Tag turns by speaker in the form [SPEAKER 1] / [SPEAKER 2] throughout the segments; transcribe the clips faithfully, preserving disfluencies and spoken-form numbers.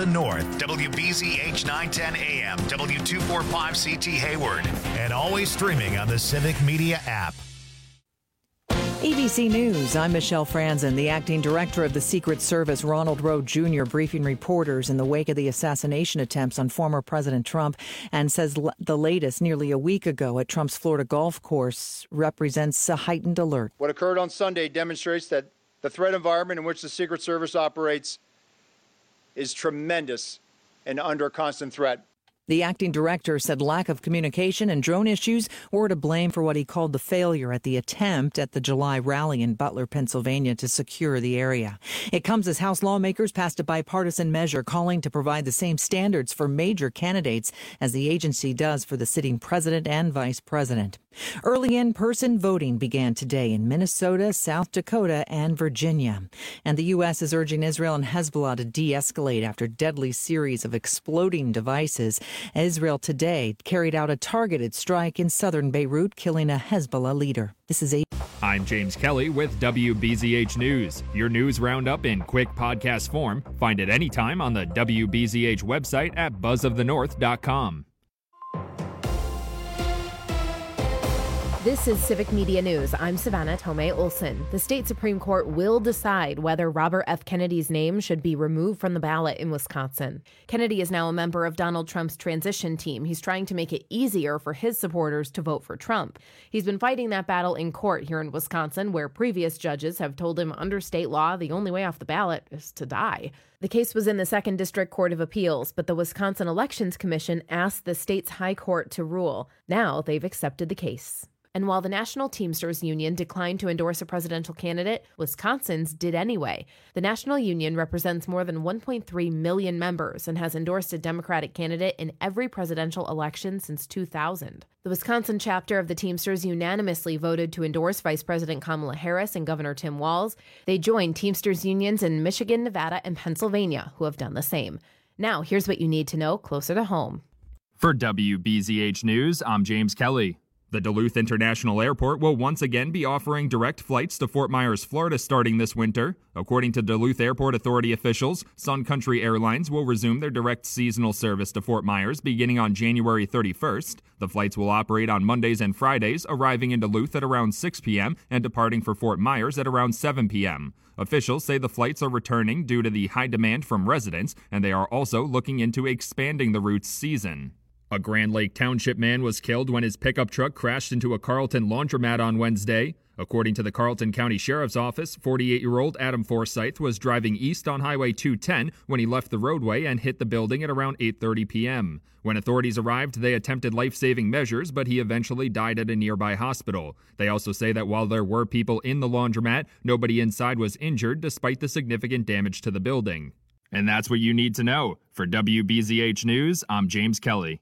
[SPEAKER 1] the North, W B Z H nine ten A M, W two forty-five C T Hayward, and always streaming on the Civic Media app.
[SPEAKER 2] A B C News, I'm Michelle Franzen. The acting director of the Secret Service, Ronald Rowe Junior, briefing reporters in the wake of the assassination attempts on former President Trump, and says l- the latest, nearly a week ago at Trump's Florida golf course, represents a heightened alert.
[SPEAKER 3] What occurred on Sunday demonstrates that the threat environment in which the Secret Service operates is tremendous and under constant threat.
[SPEAKER 2] The acting director said lack of communication and drone issues were to blame for what he called the failure at the attempt at the July rally in Butler, Pennsylvania, to secure the area. It comes as House lawmakers passed a bipartisan measure calling to provide the same standards for major candidates as the agency does for the sitting president and vice president. Early in-person voting began today in Minnesota, South Dakota, and Virginia. And the U S is urging Israel and Hezbollah to de-escalate after deadly series of exploding devices. Israel today carried out a targeted strike in southern Beirut, killing a Hezbollah leader. This is a.
[SPEAKER 4] I'm James Kelly with W B Z H News. Your news roundup in quick podcast form. Find it anytime on the W B Z H website at buzz of the north dot com.
[SPEAKER 5] This is Civic Media News. I'm Savannah Tomei Olson. The state Supreme Court will decide whether Robert F. Kennedy's name should be removed from the ballot in Wisconsin. Kennedy is now a member of Donald Trump's transition team. He's trying to make it easier for his supporters to vote for Trump. He's been fighting that battle in court here in Wisconsin, where previous judges have told him under state law the only way off the ballot is to die. The case was in the Second District Court of Appeals, but the Wisconsin Elections Commission asked the state's high court to rule. Now they've accepted the case. And while the National Teamsters Union declined to endorse a presidential candidate, Wisconsin's did anyway. The National Union represents more than one point three million members and has endorsed a Democratic candidate in every presidential election since two thousand. The Wisconsin chapter of the Teamsters unanimously voted to endorse Vice President Kamala Harris and Governor Tim Walz. They joined Teamsters unions in Michigan, Nevada, and Pennsylvania, who have done the same. Now, here's what you need to know closer to home.
[SPEAKER 4] For W B Z H News, I'm James Kelly. The Duluth International Airport will once again be offering direct flights to Fort Myers, Florida starting this winter. According to Duluth Airport Authority officials, Sun Country Airlines will resume their direct seasonal service to Fort Myers beginning on January thirty-first. The flights will operate on Mondays and Fridays, arriving in Duluth at around six p.m. and departing for Fort Myers at around seven p.m. Officials say the flights are returning due to the high demand from residents, and they are also looking into expanding the route's season. A Grand Lake Township man was killed when his pickup truck crashed into a Carlton laundromat on Wednesday. According to the Carlton County Sheriff's Office, forty-eight-year-old Adam Forsyth was driving east on Highway two ten when he left the roadway and hit the building at around eight thirty p.m. When authorities arrived, they attempted life-saving measures, but he eventually died at a nearby hospital. They also say that while there were people in the laundromat, nobody inside was injured despite the significant damage to the building. And that's what you need to know. For W B Z H News, I'm James Kelly.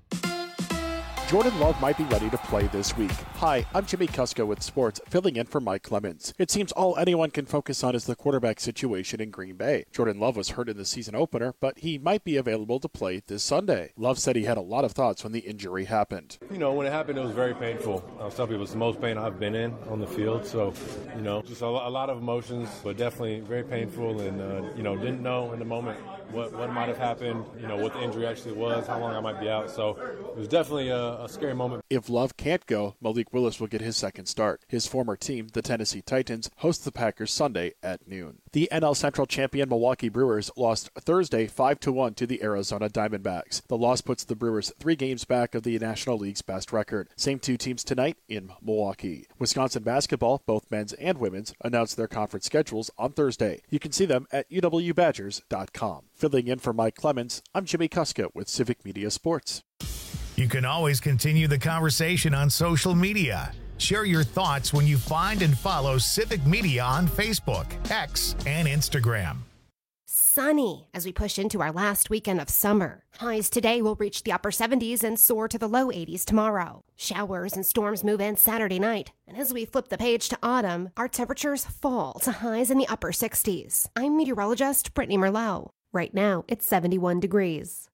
[SPEAKER 6] Jordan Love might be ready to play this week. Hi, I'm Jimmy Kuska with sports, filling in for Mike Clemens. It seems all anyone can focus on is the quarterback situation in Green Bay. Jordan Love was hurt in the season opener, but he might be available to play this Sunday. Love said he had a lot of thoughts when the injury happened.
[SPEAKER 7] You know, when it happened, it was very painful. I was telling people it's the most pain I've been in on the field. So, you know, just a, a lot of emotions, but definitely very painful. And, uh, you know, didn't know in the moment what, what might have happened, you know, what the injury actually was, how long I might be out. So it was definitely a, a scary moment.
[SPEAKER 6] If Love can't go, Malik Willis will get his second start. His former team, the Tennessee Titans, host the Packers Sunday at noon. The N L Central champion Milwaukee Brewers lost Thursday five to one to the Arizona Diamondbacks. The loss puts the Brewers three games back of the National League's best record. Same two teams tonight in Milwaukee. Wisconsin basketball, both men's and women's, announced their conference schedules on Thursday. You can see them at U W Badgers dot com. Filling in for Mike Clemens, I'm Jimmy Kuska with Civic Media Sports.
[SPEAKER 1] You can always continue the conversation on social media. Share your thoughts when you find and follow Civic Media on Facebook, X, and Instagram.
[SPEAKER 8] Sunny as we push into our last weekend of summer. Highs today will reach the upper seventies and soar to the low eighties tomorrow. Showers and storms move in Saturday night. And as we flip the page to autumn, our temperatures fall to highs in the upper sixties. I'm meteorologist Brittany Merlot. Right now, it's seventy-one degrees.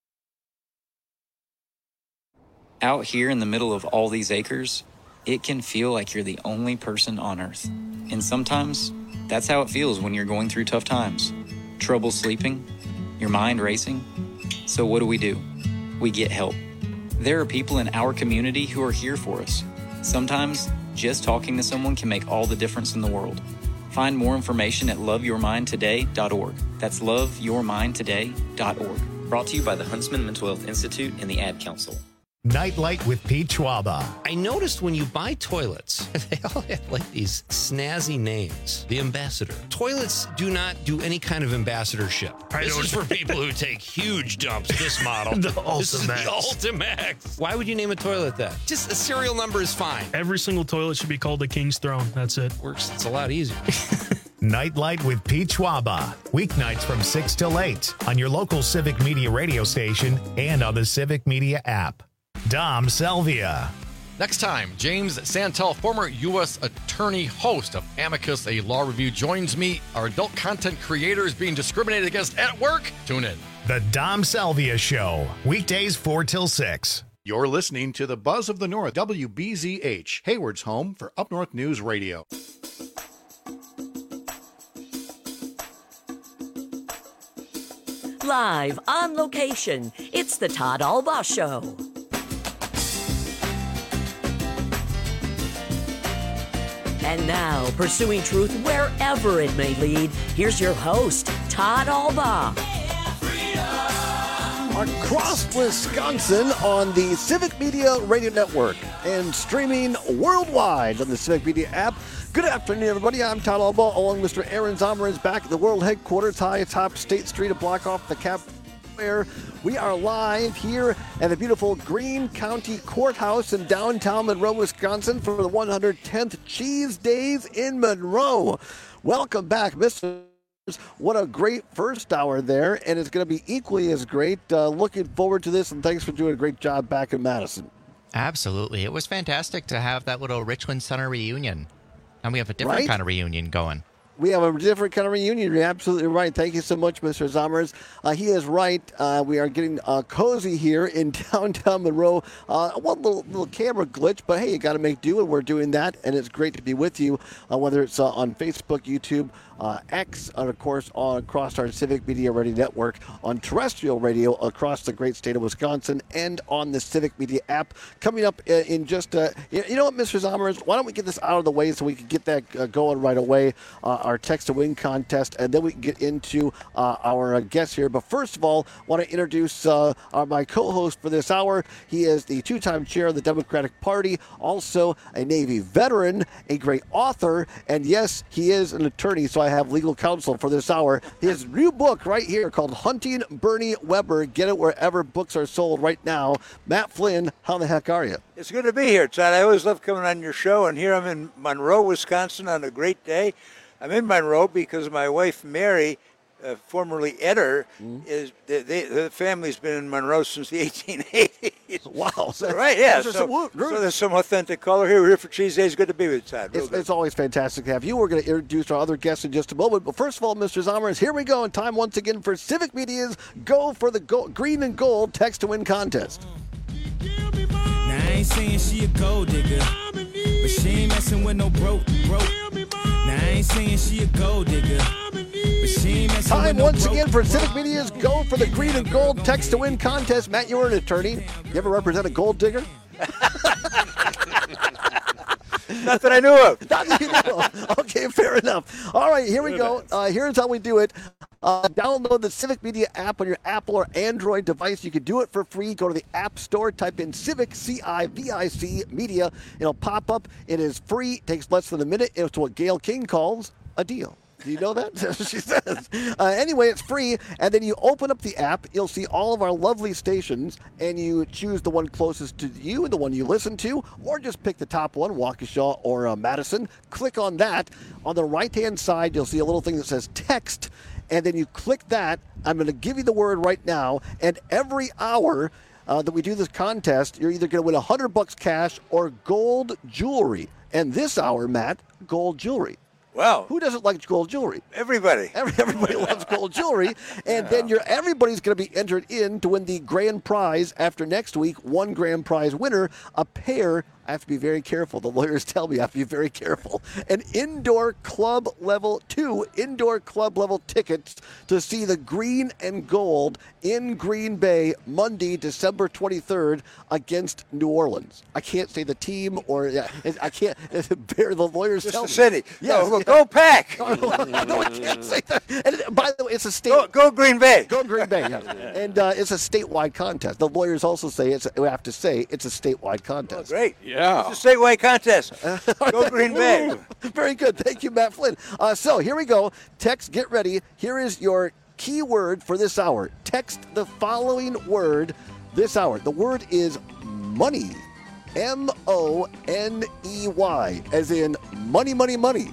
[SPEAKER 9] Out here in the middle of all these acres, it can feel like you're the only person on Earth. And sometimes, that's how it feels when you're going through tough times. Trouble sleeping, Your mind racing? So what do we do? We get help. There are people in our community who are here for us. Sometimes, just talking to someone can make all the difference in the world. Find more information at love your mind today dot org. That's love your mind today dot org. Brought to you by the Huntsman Mental Health Institute and the Ad Council.
[SPEAKER 1] Nightlight with Pete Schwaba.
[SPEAKER 10] I noticed when you buy toilets, they all have like these snazzy names. The Ambassador. Toilets do not do any kind of ambassadorship. I this is for people who take huge dumps. This model.
[SPEAKER 11] the
[SPEAKER 10] This is the
[SPEAKER 11] Ultimax.
[SPEAKER 10] Ultimax. Why would you name a toilet that? Just the serial number is fine.
[SPEAKER 11] Every single toilet should be called the King's Throne. That's it.
[SPEAKER 10] Works. It's a lot easier.
[SPEAKER 1] Nightlight with Pete Schwaba. Weeknights from six till eight on your local Civic Media radio station and on the Civic Media app. Dom Selvia.
[SPEAKER 12] Next time, James Santel, former U S attorney, host of Amicus, a law review, joins me. Are adult content creators being discriminated against at work? Tune in.
[SPEAKER 1] The Dom Selvia Show. Weekdays four till six.
[SPEAKER 13] You're listening to the Buzz of the North, W B Z H, Hayward's home for Up North News Radio.
[SPEAKER 14] Live on location, it's the Todd Albaugh Show. And now, pursuing truth wherever it may lead, here's your host, Todd Albaugh.
[SPEAKER 15] Across Wisconsin on the Civic Media Radio Network and streaming worldwide on the Civic Media app. Good afternoon, everybody. I'm Todd Albaugh, along with Mister Aaron Zomer is back at the world headquarters, high atop State Street, a block off the Cap Fair. We are live here at the beautiful Greene County Courthouse in downtown Monroe, Wisconsin for the one hundred tenth Cheese Days in Monroe. Welcome back, Mister What a great first hour there, and it's going to be equally as great. Uh, looking forward to this, and thanks for doing a great job back in Madison.
[SPEAKER 16] Absolutely. It was fantastic to have that little Richland Center reunion. And we have a different
[SPEAKER 15] Right?
[SPEAKER 16] kind of reunion going.
[SPEAKER 15] We have a different kind of reunion. You're absolutely right. Thank you so much, Mister Zomers. Uh, he is right. Uh, we are getting uh, cozy here in downtown Monroe. Uh, one little, little camera glitch, but hey, you got to make do, and we're doing that. And it's great to be with you, uh, whether it's uh, on Facebook, YouTube, uh, X, and of course on across our Civic Media Radio Network, on terrestrial radio across the great state of Wisconsin, and on the Civic Media app. Coming up in, in just, uh, you, you know what, Mister Zomers, why don't we get this out of the way so we can get that uh, going right away, uh, our text to win contest, and then we can get into uh, our uh, guests here. But first of all, I want to introduce uh, our, my co-host for this hour. He is the two-time chair of the Democratic Party, also a Navy veteran, a great author, and yes, he is an attorney, so I have legal counsel for this hour. His new book right here called Hunting Bernie Weber. Get it wherever books are sold right now. Matt Flynn, how the heck are you?
[SPEAKER 17] It's good to be here, Todd. I always love coming on your show, and here I'm in Monroe, Wisconsin on a great day. I'm in Monroe because my wife, Mary, uh, formerly Eder, mm-hmm. is they, they, the family's been in Monroe since the eighteen eighties.
[SPEAKER 15] Wow.
[SPEAKER 17] So, right, yeah. So,
[SPEAKER 15] So,
[SPEAKER 17] so there's some authentic color here. We're here for Cheese Days. Good to be with you, Todd.
[SPEAKER 15] It's, it's always fantastic to have you. We're going to introduce our other guests in just a moment. But first of all, Mister Zomers, here we go. And time once again for Civic Media's Go for the Gold, Green and Gold Text to Win contest.
[SPEAKER 18] Now, I ain't saying she a gold digger, but she ain't messing with no broke, broke. Now, I ain't saying she a gold digger, but she ain't messing
[SPEAKER 15] Time
[SPEAKER 18] with no
[SPEAKER 15] once
[SPEAKER 18] broke,
[SPEAKER 15] again for
[SPEAKER 18] broke.
[SPEAKER 15] Civic Media's Go for the Green and Gold Text to Win contest. Matt, you're an attorney. You ever represent a gold digger?
[SPEAKER 17] Not that I knew of.
[SPEAKER 15] Not that you knew of. Okay, fair enough. All right, here we go. Uh, here's how we do it. Uh, download the Civic Media app on your Apple or Android device. You can do it for free. Go to the App Store, type in Civic, C I V I C, Media. It'll pop up. It is free. It takes less than a minute. It's what Gayle King calls a deal. Do you know that? She says. Uh, anyway, it's free, and then you open up the app. You'll see all of our lovely stations, and you choose the one closest to you, the one you listen to, or just pick the top one, Waukesha or uh, Madison. Click on that. On the right-hand side, you'll see a little thing that says text, and then you click that. I'm going to give you the word right now, and every hour uh, that we do this contest, you're either going to win one hundred bucks cash or gold jewelry. And this hour, Matt, gold jewelry.
[SPEAKER 17] Wow.
[SPEAKER 15] Who doesn't like gold jewelry?
[SPEAKER 17] Everybody.
[SPEAKER 15] Every, everybody loves gold jewelry. And yeah. then you're everybody's going to be entered in to win the grand prize after next week. One grand prize winner, a pair I have to be very careful. The lawyers tell me I have to be very careful. An indoor club level, two indoor club level tickets to see the Green and Gold in Green Bay Monday, December twenty-third against New Orleans. I can't say the team or yeah, I can't. The lawyers
[SPEAKER 17] Just
[SPEAKER 15] tell
[SPEAKER 17] the
[SPEAKER 15] me.
[SPEAKER 17] city.
[SPEAKER 15] Yes,
[SPEAKER 17] No, well,
[SPEAKER 15] yeah.
[SPEAKER 17] go Pack.
[SPEAKER 15] No, I can't say that. And by the way, it's a state.
[SPEAKER 17] Go, go Green Bay.
[SPEAKER 15] Go Green Bay. Yeah. And uh, it's a statewide contest. The lawyers also say it's. We have to say it's a statewide contest.
[SPEAKER 17] Oh, great.
[SPEAKER 15] Yeah.
[SPEAKER 17] It's a statewide contest. Go Green Bay.
[SPEAKER 15] Very good. Thank you, Matt Flynn. Uh, so here we go. Text, get ready. Here is your key word for this hour. Text the following word this hour. The word is money. M O N E Y, as in money, money, money.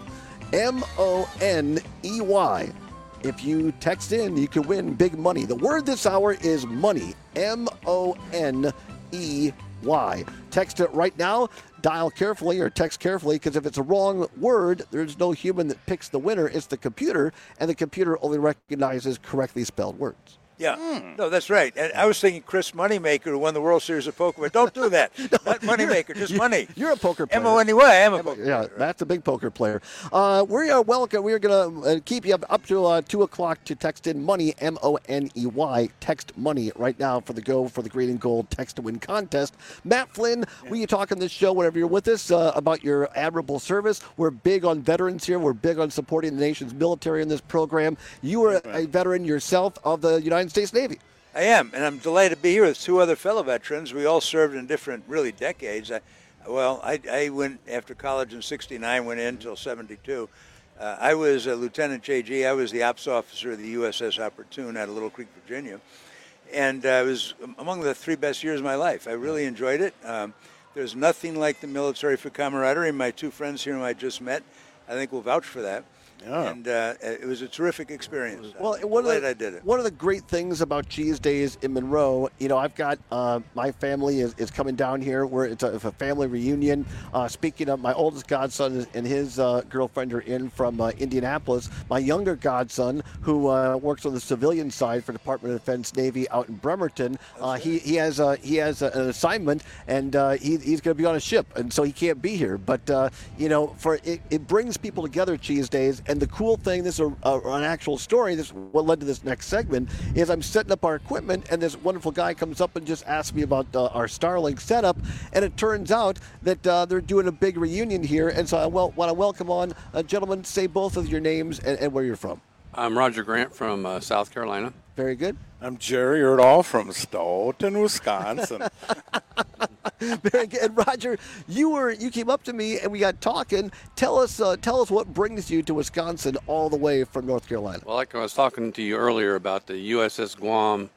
[SPEAKER 15] M O N E Y. If you text in, you can win big money. The word this hour is money. M O N E Y. Text it right now. Dial carefully or text carefully, because if it's a wrong word, there's no human that picks the winner. It's the computer, and the computer only recognizes correctly spelled words.
[SPEAKER 17] Yeah, no, that's right. And I was thinking Chris Moneymaker, who won the World Series of Poker, but don't do that. Not Moneymaker, just
[SPEAKER 15] You're-
[SPEAKER 17] money.
[SPEAKER 15] You're a poker player.
[SPEAKER 17] M O N E Y, I am a poker
[SPEAKER 15] Yeah,
[SPEAKER 17] player.
[SPEAKER 15] that's a big poker player. Uh, we are welcome. We are going to uh, keep you up, up to uh, two o'clock to text in money, M O N E Y. Text money right now for the Go for the Green and Gold Text to Win contest. Matt Flynn, we talk on this show whenever you're with us uh, about your admirable service. We're big on veterans here. We're big on supporting the nation's military in this program. You are a veteran yourself of the United States Navy.
[SPEAKER 17] I am, and I'm delighted to be here with two other fellow veterans. We all served in different, really, decades. I, well, I, I went after college in sixty-nine, went in until seventy-two. Uh, I was a Lieutenant J G. I was the ops officer of the U S S Opportune out of Little Creek, Virginia. And uh, it was among the three best years of my life. I really enjoyed it. Um, there's nothing like the military for camaraderie. My two friends here whom I just met, I think will vouch for that.
[SPEAKER 15] Yeah.
[SPEAKER 17] And uh, it was a terrific experience.
[SPEAKER 15] Well,
[SPEAKER 17] I'm
[SPEAKER 15] one of,
[SPEAKER 17] glad
[SPEAKER 15] the,
[SPEAKER 17] I did it.
[SPEAKER 15] one of the great things about Cheese Days in Monroe, you know, I've got uh, my family is, is coming down here. Where it's a, it's a family reunion. Uh, speaking of, my oldest godson and his uh, girlfriend are in from uh, Indianapolis. My younger godson, who uh, works on the civilian side for Department of Defense Navy out in Bremerton, uh, he he has a, he has a, an assignment, and uh, he, he's going to be on a ship, and so he can't be here. But uh, you know, for it, it brings people together. Cheese Days. And the cool thing, this is a, a, an actual story, this is what led to this next segment, is I'm setting up our equipment, and this wonderful guy comes up and just asks me about uh, our Starlink setup, and it turns out that uh, they're doing a big reunion here, and so I wel- want to welcome on, uh, gentlemen, say both of your names and, and where you're from.
[SPEAKER 19] I'm Roger Grant from uh, South Carolina.
[SPEAKER 15] Very good.
[SPEAKER 20] I'm Jerry Erdahl from Stoughton, Wisconsin.
[SPEAKER 15] Very good. And Roger, you were you came up to me and we got talking. Tell us uh, tell us what brings you to Wisconsin all the way from North Carolina.
[SPEAKER 19] Well, like I was talking to you earlier about the U S S Guam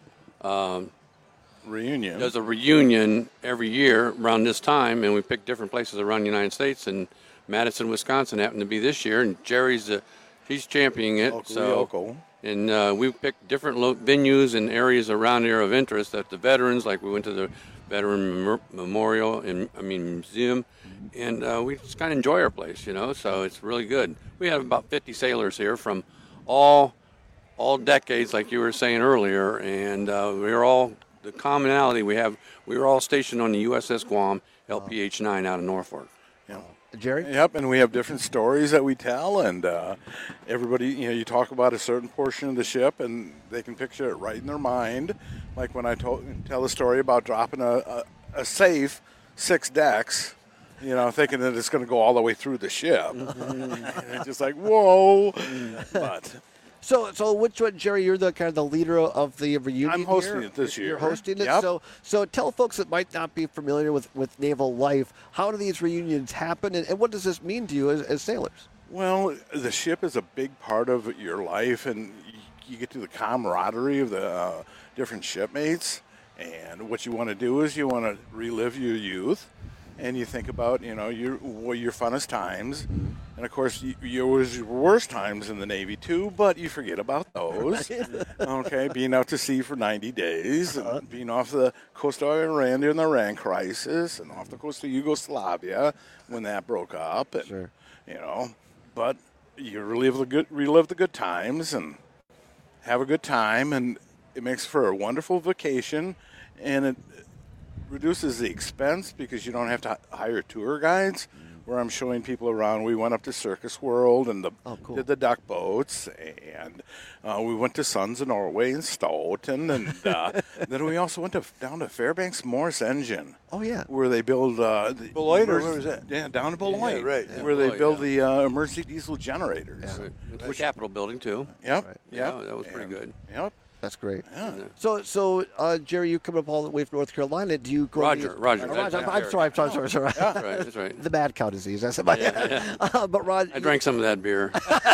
[SPEAKER 19] um,
[SPEAKER 20] reunion.
[SPEAKER 19] There's a reunion every year around this time, and we pick different places around the United States. And Madison, Wisconsin happened to be this year, and Jerry's uh, he's championing it.
[SPEAKER 20] Local,
[SPEAKER 19] so.
[SPEAKER 20] local.
[SPEAKER 19] And uh, we picked different lo- venues and areas around here of interest that the veterans, like we went to the Veteran Mem- Memorial, and I mean Museum, and uh, we just kind of enjoy our place, you know. So it's really good. We have about fifty sailors here from all all decades, like you were saying earlier, and uh, we're all the commonality we have. We were all stationed on the U S S Guam L P H nine out of Norfolk.
[SPEAKER 20] Yeah.
[SPEAKER 15] Jerry?
[SPEAKER 20] Yep, and we have different stories that we tell, and uh, everybody, you know, you talk about a certain portion of the ship, and they can picture it right in their mind. Like when I told, tell a story about dropping a, a, a safe six decks, you know, thinking that it's going to go all the way through the ship. And it's just like, whoa. But
[SPEAKER 15] So, so which one, Jerry? You're the kind of the leader of the reunion.
[SPEAKER 20] I'm hosting
[SPEAKER 15] here?
[SPEAKER 20] it this year.
[SPEAKER 15] You're hosting it.
[SPEAKER 20] Yep.
[SPEAKER 15] So, so tell folks that might not be familiar with, with naval life, how do these reunions happen, and, and what does this mean to you as, as sailors?
[SPEAKER 20] Well, the ship is a big part of your life, and you get to the camaraderie of the uh, different shipmates. And what you want to do is you want to relive your youth, and you think about, you know, your well, your funnest times. And, of course, you, you was your worst times in the Navy, too, but you forget about those. Okay, being out to sea for ninety days, and being off the coast of Iran during the Iran crisis, and off the coast of Yugoslavia when that broke up. And,
[SPEAKER 15] sure.
[SPEAKER 20] You know, but you relive the good, relive the good times and have a good time, and it makes for a wonderful vacation. And it, reduces the expense because you don't have to h- hire tour guides. Where I'm showing people around. We went up to Circus World and the,
[SPEAKER 15] oh, cool.
[SPEAKER 20] did the duck boats, and uh, we went to Sons of Norway and Stoughton, and uh, then we also went to down to Fairbanks Morse Engine.
[SPEAKER 15] Oh yeah,
[SPEAKER 20] where they build uh, the
[SPEAKER 17] Beloit, or
[SPEAKER 20] emerg-
[SPEAKER 17] where was that?
[SPEAKER 20] Yeah, down in Beloit,
[SPEAKER 17] Yeah, right.
[SPEAKER 20] Yeah, where they
[SPEAKER 19] Beloit,
[SPEAKER 20] build
[SPEAKER 19] yeah.
[SPEAKER 20] the uh, emergency diesel generators.
[SPEAKER 19] Yeah. Went to the Capitol building too.
[SPEAKER 20] Yep.
[SPEAKER 15] Right.
[SPEAKER 19] Yeah,
[SPEAKER 20] Yep.
[SPEAKER 19] that was pretty
[SPEAKER 20] And-
[SPEAKER 19] good.
[SPEAKER 20] Yep.
[SPEAKER 15] That's great.
[SPEAKER 20] Yeah.
[SPEAKER 15] So, so uh, Jerry, you coming up all the way from North Carolina? Do you go?
[SPEAKER 19] Roger,
[SPEAKER 15] to,
[SPEAKER 19] Roger,
[SPEAKER 15] Uh,
[SPEAKER 19] that's-
[SPEAKER 15] Roger. I'm,
[SPEAKER 19] that's
[SPEAKER 15] I'm sorry. I'm sorry. Sorry. sorry.
[SPEAKER 19] That's right, that's right.
[SPEAKER 15] The mad cow disease. That's my.
[SPEAKER 19] Yeah, yeah.
[SPEAKER 15] Uh, but Rod,
[SPEAKER 19] I drank some of that beer.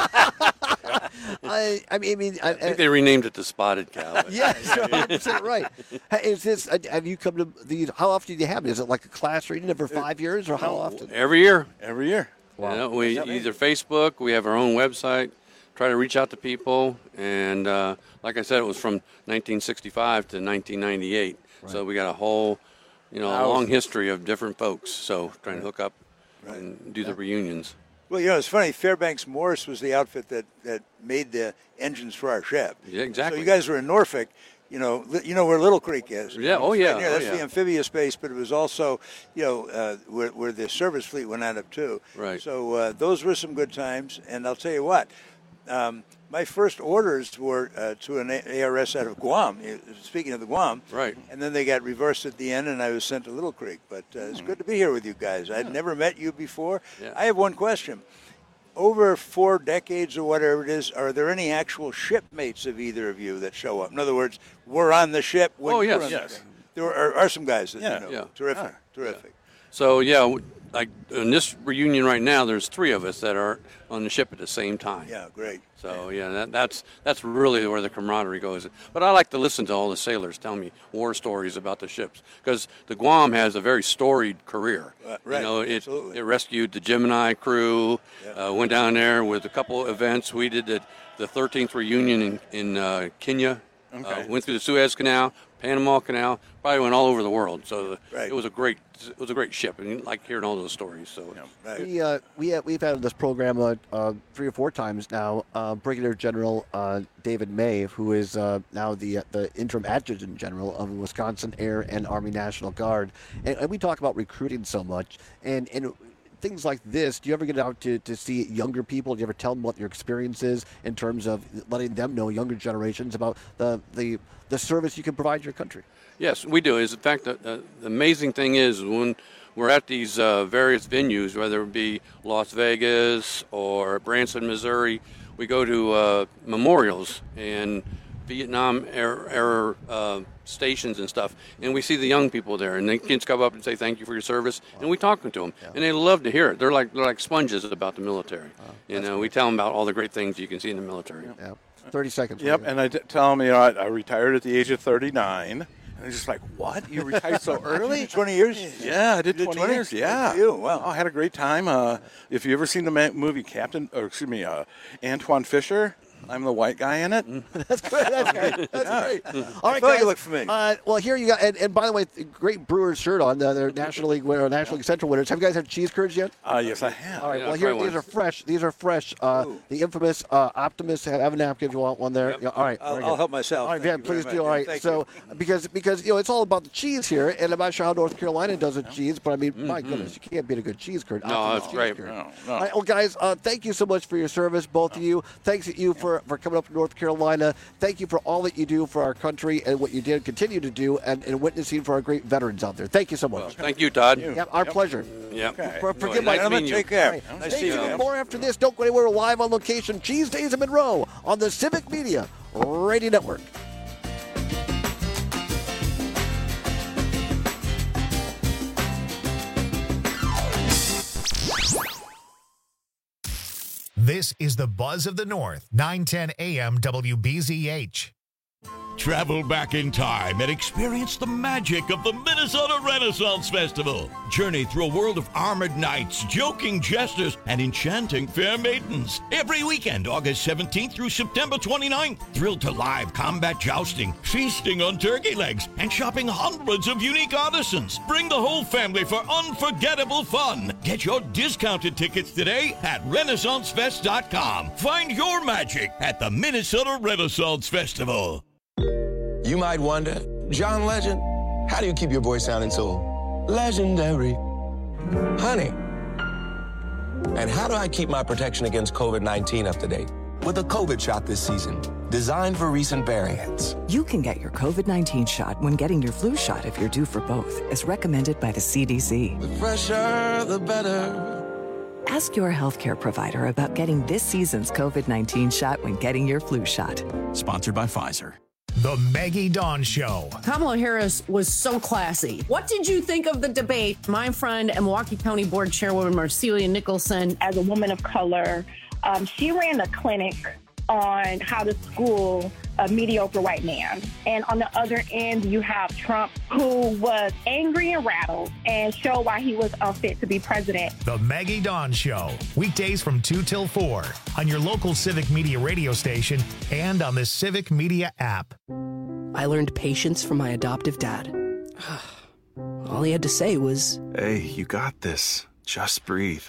[SPEAKER 15] I, I mean, I, mean, I,
[SPEAKER 19] I think they renamed it to Spotted Cow. but-
[SPEAKER 15] yes, you're one hundred percent right. Hey, is this? uh, Have you come to these? How often do you have it? Is it like a class reading every five years, or how often?
[SPEAKER 19] Every year.
[SPEAKER 20] Every year.
[SPEAKER 19] Wow. You know, we either Facebook, we have our own website, try to reach out to people, and uh, like I said, it was from nineteen sixty-five to nineteen ninety-eight.
[SPEAKER 15] Right.
[SPEAKER 19] So we got a whole, you know,
[SPEAKER 17] Wow.
[SPEAKER 19] long history of different folks. So trying to hook up and do the reunions.
[SPEAKER 17] Well, you know, it's funny. Fairbanks Morse was the outfit that, that made the engines for our ship.
[SPEAKER 19] Yeah, exactly.
[SPEAKER 17] So you guys were in Norfolk. You know, li- you know where Little Creek is.
[SPEAKER 19] Yeah, oh,
[SPEAKER 17] It's right
[SPEAKER 19] yeah,
[SPEAKER 17] near-
[SPEAKER 19] oh,
[SPEAKER 17] That's
[SPEAKER 19] yeah.
[SPEAKER 17] the amphibious base, but it was also, you know, uh, where, where the service fleet went out of too.
[SPEAKER 19] Right.
[SPEAKER 17] So uh, those were some good times. And I'll tell you what, um, my first orders were uh, to an A R S out of Guam. uh, Speaking of the Guam.
[SPEAKER 19] Right.
[SPEAKER 17] And then they got reversed at the end, and I was sent to Little Creek. But uh, it's good to be here with you guys. I'd never met you before.
[SPEAKER 19] Yeah.
[SPEAKER 17] I have one question. Over four decades or whatever it is, are there any actual shipmates of either of you that show up? In other words, we're on the ship. When
[SPEAKER 19] Oh,
[SPEAKER 17] you're
[SPEAKER 19] yes.
[SPEAKER 17] on the
[SPEAKER 19] Yes.
[SPEAKER 17] ship. There are, are some guys that
[SPEAKER 19] Yeah.
[SPEAKER 17] you know.
[SPEAKER 19] Yeah.
[SPEAKER 17] Terrific. Terrific.
[SPEAKER 19] So yeah, w- like in this reunion right now, there's three of us that are on the ship at the same time.
[SPEAKER 17] Yeah, great.
[SPEAKER 19] So yeah, that, that's that's really where the camaraderie goes. But I like to listen to all the sailors tell me war stories about the ships because the Guam has a very storied career.
[SPEAKER 17] Uh, right,
[SPEAKER 19] You know, it
[SPEAKER 17] absolutely.
[SPEAKER 19] it rescued the Gemini crew. Uh, went down there with a couple of events. We did the the thirteenth reunion in in uh, Kenya.
[SPEAKER 20] Okay.
[SPEAKER 19] Uh, went through the Suez Canal, Panama Canal. Probably went all over the world. So the,
[SPEAKER 17] Right.
[SPEAKER 19] it was a great it was a great ship, and you like hearing all those stories. So
[SPEAKER 15] We uh, we have, we've had this program uh, uh, three or four times now. Uh, Brigadier General uh, David May, who is uh, now the uh, the interim adjutant general of the Wisconsin Air and Army National Guard, and, and we talk about recruiting so much, and and. Things like this, do you ever get out to, to see younger people? Do you ever tell them what your experience is in terms of letting them know, younger generations, about the the, the service you can provide your country?
[SPEAKER 19] Yes, we do. Is in fact, the, the, the amazing thing is when we're at these uh, various venues, whether it be Las Vegas or Branson, Missouri, we go to uh, memorials and Vietnam era, era uh, stations and stuff, and we see the young people there, and the kids come up and say thank you for your service, and we talk to them, and they love to hear it. They're like they're like sponges about the military. you know, we tell them about all the great things you can see in the military.
[SPEAKER 15] Yeah. thirty seconds.
[SPEAKER 20] Yep, and I d- tell them, you know, I, I retired at the age of thirty-nine. And they're just like, what? You retired so early?
[SPEAKER 17] twenty years?
[SPEAKER 20] Yeah, I did,
[SPEAKER 17] You did
[SPEAKER 20] twenty,
[SPEAKER 17] twenty?
[SPEAKER 20] years. Yeah.
[SPEAKER 17] Good for you. Wow.
[SPEAKER 20] Oh, I had a great time. Uh, if you ever seen the ma- movie Captain, or excuse me, uh, Antoine Fisher, I'm the white guy in it.
[SPEAKER 15] That's great. That's great. That's great. All right,
[SPEAKER 17] I thought
[SPEAKER 15] guys.
[SPEAKER 17] you looked familiar.
[SPEAKER 15] Uh, well, here you got, and, and by the way, great Brewers shirt on. Uh, they're National League winner, National League Central winners. Have you guys had cheese curds yet?
[SPEAKER 20] Uh, yes, I have.
[SPEAKER 15] All right.
[SPEAKER 19] Yeah,
[SPEAKER 15] well, here
[SPEAKER 19] try
[SPEAKER 15] these
[SPEAKER 19] one.
[SPEAKER 15] are fresh. These are fresh. Uh, the infamous uh, Optimus. Have a napkin if you want one there. Yeah, all right.
[SPEAKER 17] I'll,
[SPEAKER 15] very
[SPEAKER 17] I'll
[SPEAKER 15] good.
[SPEAKER 17] help myself.
[SPEAKER 15] All right,
[SPEAKER 17] Thank
[SPEAKER 15] Van,
[SPEAKER 17] you
[SPEAKER 15] please
[SPEAKER 17] very
[SPEAKER 15] do.
[SPEAKER 17] much.
[SPEAKER 15] All right.
[SPEAKER 17] Thank
[SPEAKER 15] so,
[SPEAKER 17] you.
[SPEAKER 15] because because you know it's all about the cheese here, and I'm not sure how North Carolina does the cheese, but I mean, my goodness, you can't beat a good cheese curd.
[SPEAKER 19] No,
[SPEAKER 15] Optimus
[SPEAKER 19] that's
[SPEAKER 15] cheese
[SPEAKER 19] great.
[SPEAKER 15] curd.
[SPEAKER 20] No, no.
[SPEAKER 15] All right, well, guys, uh, thank you so much for your service, both of you. Thanks to you for, for coming up to North Carolina. Thank you for all that you do for our country and what you did continue to do, and, and witnessing for our great veterans out there. Thank you so much.
[SPEAKER 19] Well, thank you, Todd.
[SPEAKER 15] Yeah, our pleasure.
[SPEAKER 19] Yeah.
[SPEAKER 15] For,
[SPEAKER 19] No,
[SPEAKER 15] forgive
[SPEAKER 19] nice
[SPEAKER 15] my
[SPEAKER 19] meeting you.
[SPEAKER 17] Take care.
[SPEAKER 15] All right.
[SPEAKER 17] Nice
[SPEAKER 15] Stay
[SPEAKER 17] to
[SPEAKER 15] tuned
[SPEAKER 17] see
[SPEAKER 15] for
[SPEAKER 17] you.
[SPEAKER 15] more after this. Don't go anywhere. We're live on location. Cheese Days of Monroe on the Civic Media Radio Network.
[SPEAKER 1] This is the Buzz of the North, nine ten A M W B Z H.
[SPEAKER 21] Travel back in time and experience the magic of the Minnesota Renaissance Festival. Journey through a world of armored knights, joking jesters, and enchanting fair maidens. Every weekend, August seventeenth through September twenty-ninth. Thrilled to live combat jousting, feasting on turkey legs, and shopping hundreds of unique artisans. Bring the whole family for unforgettable fun. Get your discounted tickets today at Renaissance Fest dot com. Find your magic at the Minnesota Renaissance Festival.
[SPEAKER 22] You might wonder, John Legend,
[SPEAKER 3] How do you keep your voice sounding so legendary? Honey. And how do I keep my protection against COVID nineteen up to date? With a COVID shot this season, designed for recent variants.
[SPEAKER 22] You can get your COVID nineteen shot when getting your flu shot if you're due for both, as recommended by the C D C.
[SPEAKER 3] The fresher, the better.
[SPEAKER 22] Ask your healthcare provider about getting this season's COVID nineteen shot when getting your flu shot.
[SPEAKER 1] Sponsored by Pfizer. The Maggie Dawn Show.
[SPEAKER 23] Kamala Harris was so classy. What did you think of the debate? My friend and Milwaukee County Board Chairwoman Marcelia Nicholson.
[SPEAKER 24] As a woman of color, um, she ran a clinic on how to school a mediocre white man. And on the other end, you have Trump, who was angry and rattled and showed why he was unfit to be president.
[SPEAKER 1] The Maggie Dawn Show. Weekdays from two till four on your local Civic Media radio station and on the Civic Media app.
[SPEAKER 25] I learned patience from my adoptive dad. All he had to say was,
[SPEAKER 26] "Hey, you got this. Just breathe."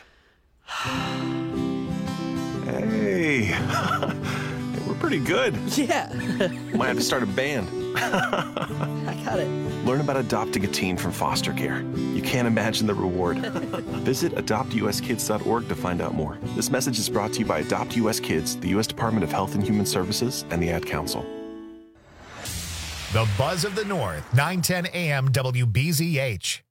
[SPEAKER 26] Hey, we're pretty good.
[SPEAKER 25] Yeah.
[SPEAKER 26] Might have to start a band.
[SPEAKER 25] I got it.
[SPEAKER 26] Learn about adopting a teen from foster care. You can't imagine the reward. Visit adopt u s kids dot org to find out more. This message is brought to you by Adopt U S Kids, the U S Department of Health and Human Services, and the Ad Council.
[SPEAKER 1] The Buzz of the North, nine ten a m W B Z H.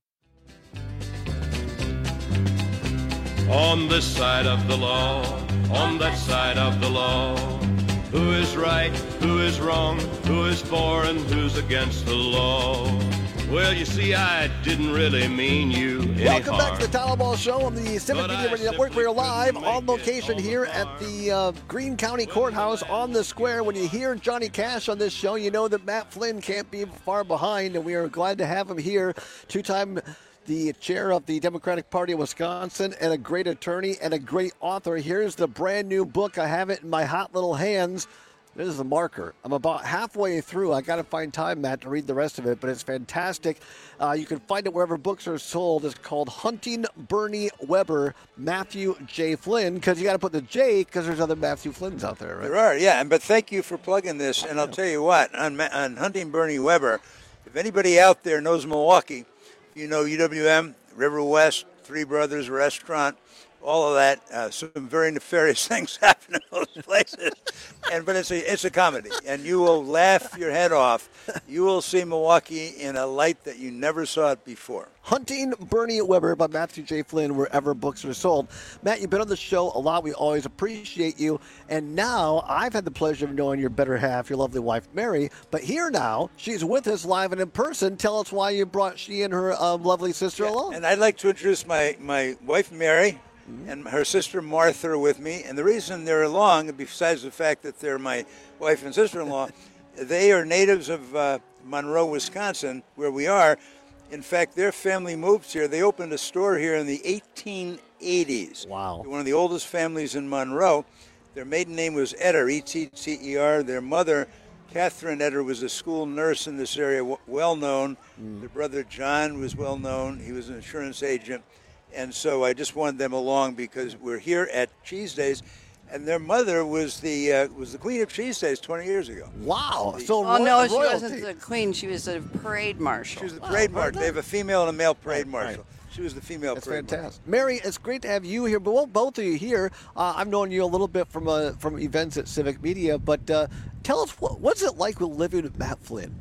[SPEAKER 27] On this side of the law, on that side of the law, who is right, who is wrong, who is for and who's against the law? Well, you see, I didn't really mean you any
[SPEAKER 15] Welcome
[SPEAKER 27] harm.
[SPEAKER 15] back to the Tyler Ball Show on the Civic Media Radio Network. We're live on location here at the uh, Greene County Courthouse on the square. When you hear Johnny Cash on this show, you know that Matt Flynn can't be far behind, and we are glad to have him here. Two-time the chair of the Democratic Party of Wisconsin and a great attorney and a great author. Here's the brand new book. I have it in my hot little hands. This is a marker. I'm about halfway through. I got to find time, Matt, to read the rest of it, but it's fantastic. Uh, you can find it wherever books are sold. It's called Hunting Bernie Weber, Matthew J. Flynn, because you got to put the J because there's other Matthew Flynns out there, right?
[SPEAKER 17] There are, yeah. But thank you for plugging this. And I'll tell you what, on, on Hunting Bernie Weber, if anybody out there knows Milwaukee, you know U W M, River West, Three Brothers Restaurant, all of that. Uh, some very nefarious things happen in those places, and but it's a it's a comedy, and you will laugh your head off. You will see Milwaukee in a light that you never saw it before.
[SPEAKER 15] Hunting Bernie Weber by Matthew J. Flynn, wherever books are sold. Matt, you've been on the show a lot. We always appreciate you. And now I've had the pleasure of knowing your better half, your lovely wife, Mary. But here now, she's with us live and in person. Tell us why you brought she and her um, lovely sister
[SPEAKER 17] Yeah,
[SPEAKER 15] along.
[SPEAKER 17] and I'd like to introduce my, my wife, Mary, and her sister, Martha, are with me. And the reason they're along, besides the fact that they're my wife and sister-in-law, they are natives of uh, Monroe, Wisconsin, where we are. In fact, their family moved here. They opened a store here in the eighteen eighties.
[SPEAKER 15] Wow.
[SPEAKER 17] They're one of the oldest families in Monroe. Their maiden name was Etter, E T T E R. Their mother, Catherine Etter, was a school nurse in this area, w- well known.
[SPEAKER 15] Mm.
[SPEAKER 17] Their brother, John, was well known. He was an insurance agent. And so I just wanted them along because we're here at Cheese Days. And their mother was the uh, was the queen of Cheese Days twenty years ago.
[SPEAKER 15] Wow.
[SPEAKER 17] The-
[SPEAKER 15] So
[SPEAKER 28] Oh, no,
[SPEAKER 15] roy-
[SPEAKER 28] she
[SPEAKER 15] royalty.
[SPEAKER 28] wasn't the queen. She was the parade marshal.
[SPEAKER 17] She was the parade marshal. They have a female and a male parade marshal. She was the female
[SPEAKER 15] That's
[SPEAKER 17] parade marshal.
[SPEAKER 15] fantastic. Mary, it's great to have you here, but well, both of you here. Uh, I've known you a little bit from uh, from events at Civic Media, but uh, tell us, what, what's it like with living with Matt Flynn?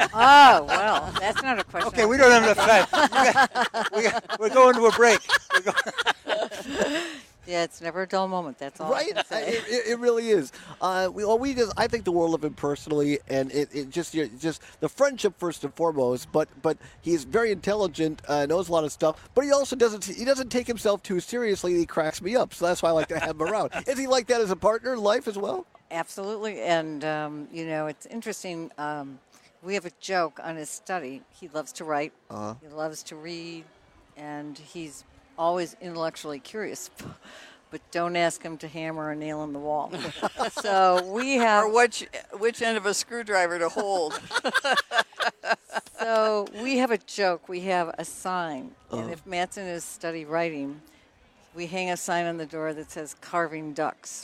[SPEAKER 28] Oh, well, that's not a question.
[SPEAKER 17] Okay, we don't have enough time. We got, we got, we're going to a break. We're going
[SPEAKER 28] Yeah, it's never a dull moment. That's all
[SPEAKER 15] Right?
[SPEAKER 28] I can say.
[SPEAKER 15] It, it, it really is. Uh, we, well, we just, I think the world of him personally, and it, it just, you're, just the friendship first and foremost. But, but he's very intelligent, uh, knows a lot of stuff. But he also doesn't, he doesn't take himself too seriously. He cracks me up, so that's why I like to have him around. Is he like that as a partner in life as well?
[SPEAKER 28] Absolutely. And, um, you know, it's interesting. Um, we have a joke on his study. He loves to write.
[SPEAKER 15] Uh-huh.
[SPEAKER 28] He loves to read. And he's always intellectually curious. But don't ask him to hammer a nail in the wall. So we have...
[SPEAKER 29] Or which, which end of a screwdriver to hold.
[SPEAKER 28] So we have a joke. We have a sign.
[SPEAKER 29] Uh-huh.
[SPEAKER 28] And if Matt's in his study writing, we hang a sign on the door that says "Carving Ducks."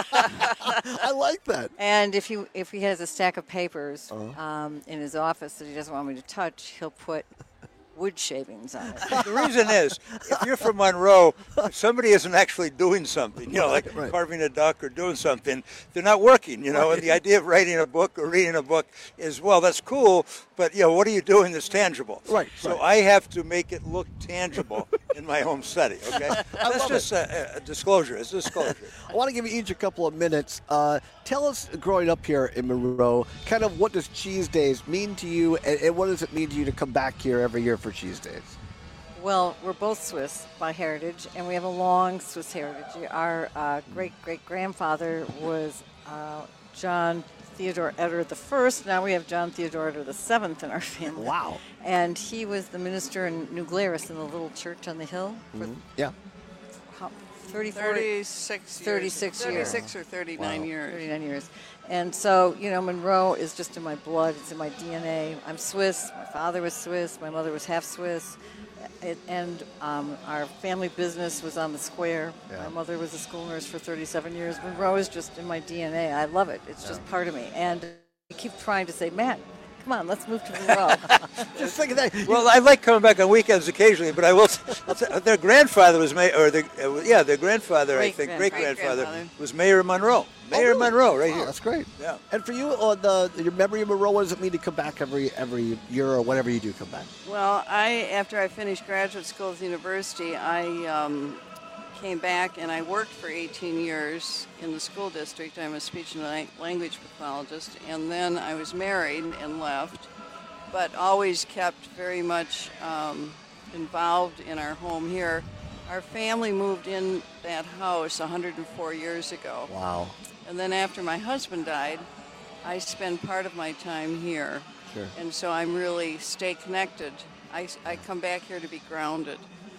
[SPEAKER 15] I like that.
[SPEAKER 28] And if he if he has a stack of papers
[SPEAKER 15] Uh-huh.
[SPEAKER 28] um, in his office that he doesn't want me to touch, he'll put wood shavings on it.
[SPEAKER 17] The reason is, if you're from Monroe, if somebody isn't actually doing something, you know, like
[SPEAKER 15] Right.
[SPEAKER 17] carving a duck or doing something, they're not working, you know, and the idea of writing a book or reading a book is, well, that's cool, but, you know, what are you doing that's tangible?
[SPEAKER 15] Right,
[SPEAKER 17] So
[SPEAKER 15] right.
[SPEAKER 17] I have to make it look tangible in my home study, okay? That's
[SPEAKER 15] love
[SPEAKER 17] just a, a disclosure. It's disclosure.
[SPEAKER 15] I want to give you each a couple of minutes. Uh, tell us, growing up here in Monroe, kind of what does Cheese Days mean to you, and, and what does it mean to you to come back here every year for Cheese Days?
[SPEAKER 28] Well, we're both Swiss by heritage, and we have a long Swiss heritage. Our uh, great-great-grandfather was uh, John Theodore Eder the First. Now we have John Theodore Eder the Seventh in our family.
[SPEAKER 15] Wow.
[SPEAKER 28] And he was the minister in New Glarus in the little church on the hill for
[SPEAKER 15] Yeah.
[SPEAKER 28] how, thirty,
[SPEAKER 29] thirty-six years.
[SPEAKER 28] thirty-six years.
[SPEAKER 29] thirty-six or thirty-nine
[SPEAKER 28] Wow.
[SPEAKER 29] years.
[SPEAKER 28] thirty-nine years. And so, you know, Monroe is just in my blood. It's in my D N A. I'm Swiss. My father was Swiss. My mother was half Swiss. It, and um, our family business was on the square.
[SPEAKER 15] Yeah.
[SPEAKER 28] My mother was a school nurse for thirty-seven years. Monroe is just in my D N A. I love it. It's just part of me. And I keep trying to say, Matt, come on, let's move to Monroe.
[SPEAKER 15] Just think of that.
[SPEAKER 17] Well, I like coming back on weekends occasionally, but I will. I'll say, their grandfather was mayor, or the uh, yeah, their grandfather, I think, great grandfather
[SPEAKER 29] Great-grandfather.
[SPEAKER 17] was Mayor of Monroe. Mayor of Monroe, right
[SPEAKER 15] Oh,
[SPEAKER 17] here.
[SPEAKER 15] that's great.
[SPEAKER 17] Yeah.
[SPEAKER 15] And for you, uh, the your memory of Monroe, what does it mean to come back every every year or whenever you do come back?
[SPEAKER 29] Well, I after I finished graduate school at the university, I um, came back and I worked for eighteen years in the school district. I'm a speech and lang- language pathologist, and then I was married and left, but always kept very much um, involved in our home here. Our family moved in that house one hundred four years ago.
[SPEAKER 15] Wow.
[SPEAKER 29] And then after my husband died, I spend part of my time here.
[SPEAKER 15] Sure.
[SPEAKER 29] And so I'm really stay connected. I, I come back here to be grounded.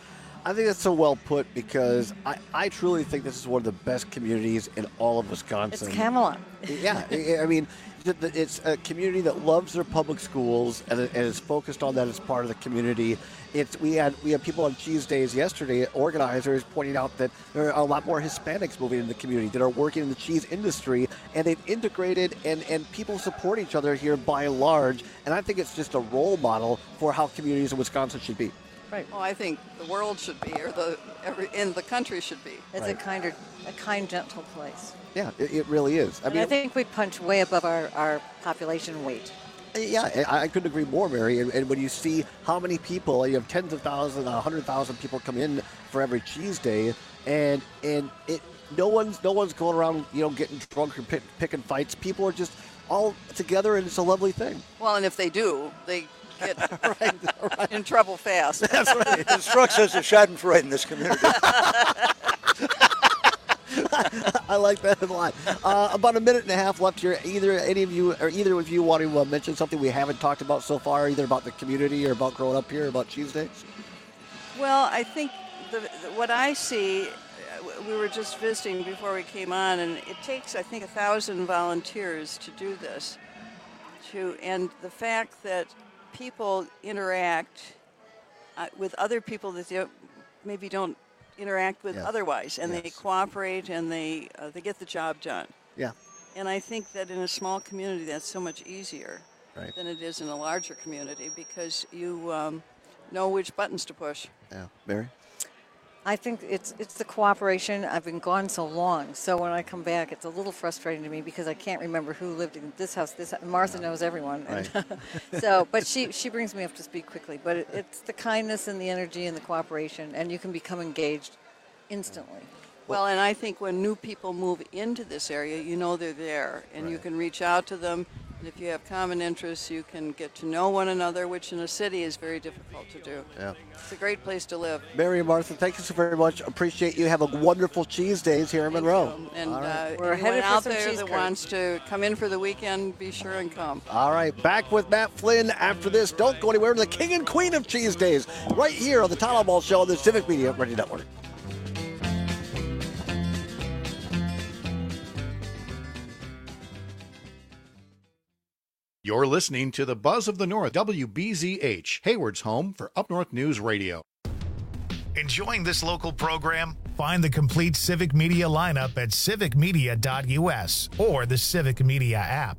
[SPEAKER 15] I think that's so well put because I, I truly think this is one of the best communities in all of Wisconsin.
[SPEAKER 28] It's Camelot.
[SPEAKER 15] Yeah, I I mean, th- th- it's a community that loves their public schools and, it- and is focused on that as part of the community. It's we had we had people on Cheese Days yesterday, organizers pointing out that there are a lot more Hispanics moving into the community that are working in the cheese industry, and they've integrated and, and people support each other here by and large. And I think it's just a role model for how communities in Wisconsin should be.
[SPEAKER 28] Right.
[SPEAKER 29] Oh, I think the world should be, or the every in the country should be.
[SPEAKER 28] It's
[SPEAKER 15] Right.
[SPEAKER 28] a kinder, a kind, gentle place.
[SPEAKER 15] Yeah, it, it really is. I
[SPEAKER 28] And
[SPEAKER 15] mean,
[SPEAKER 28] I think we punch way above our, our population weight.
[SPEAKER 15] Yeah, I, I couldn't agree more, Mary. And, and when you see how many people, you have tens of thousands, a hundred thousand people come in for every Cheese Day, and and it no one's no one's going around, you know, getting drunk or pick, picking fights. People are just all together, and it's a lovely thing.
[SPEAKER 29] Well, and if they do, they get in trouble fast.
[SPEAKER 15] That's right.
[SPEAKER 17] It instructs us of Schadenfreude in this community.
[SPEAKER 15] I like that a lot. Uh, about a minute and a half left here. Either any of you or either of you want to uh, mention something we haven't talked about so far, either about the community or about growing up here, or about Cheese Days?
[SPEAKER 29] Well, I think the, the, what I see, uh, we were just visiting before we came on, and it takes, I think, a thousand volunteers to do this. To and the fact that people interact uh, with other people that they don't, maybe don't interact with
[SPEAKER 15] Yes.
[SPEAKER 29] otherwise, and they
[SPEAKER 15] Yes.
[SPEAKER 29] cooperate and they uh, they get the job done.
[SPEAKER 15] Yeah.
[SPEAKER 29] And I think that in a small community, that's so much easier
[SPEAKER 15] Right.
[SPEAKER 29] than it is in a larger community because you um, know which buttons to push.
[SPEAKER 15] Yeah, Mary.
[SPEAKER 28] I think it's it's the cooperation. I've been gone so long, so when I come back, it's a little frustrating to me because I can't remember who lived in this house. This Martha knows everyone, and so but she she brings me up to speed quickly. But it, it's the kindness and the energy and the cooperation, and you can become engaged instantly.
[SPEAKER 29] Well, and I think when new people move into this area, you know they're there, and you can reach out to them. And if you have common interests, you can get to know one another, which in a city is very difficult to do.
[SPEAKER 15] Yeah.
[SPEAKER 29] It's a great place to live.
[SPEAKER 15] Mary and Martha, thank you so very much. Appreciate you. Have a wonderful Cheese Days here in Monroe.
[SPEAKER 29] And
[SPEAKER 15] All right.
[SPEAKER 29] uh,
[SPEAKER 28] We're
[SPEAKER 29] anyone
[SPEAKER 28] headed for
[SPEAKER 29] out
[SPEAKER 28] some
[SPEAKER 29] there
[SPEAKER 28] cheese
[SPEAKER 29] that
[SPEAKER 28] curds.
[SPEAKER 29] wants to come in for the weekend, be sure and come.
[SPEAKER 15] All right, back with Matt Flynn after this. Don't go anywhere. The king and queen of Cheese Days, right here on the Tyler Ball Show on the Civic Media Radio Network.
[SPEAKER 13] You're listening to the Buzz of the North, W B Z H, Hayward's home for Up North News Radio.
[SPEAKER 1] Enjoying this local program? Find the complete Civic Media lineup at civic media dot u s or the Civic Media app.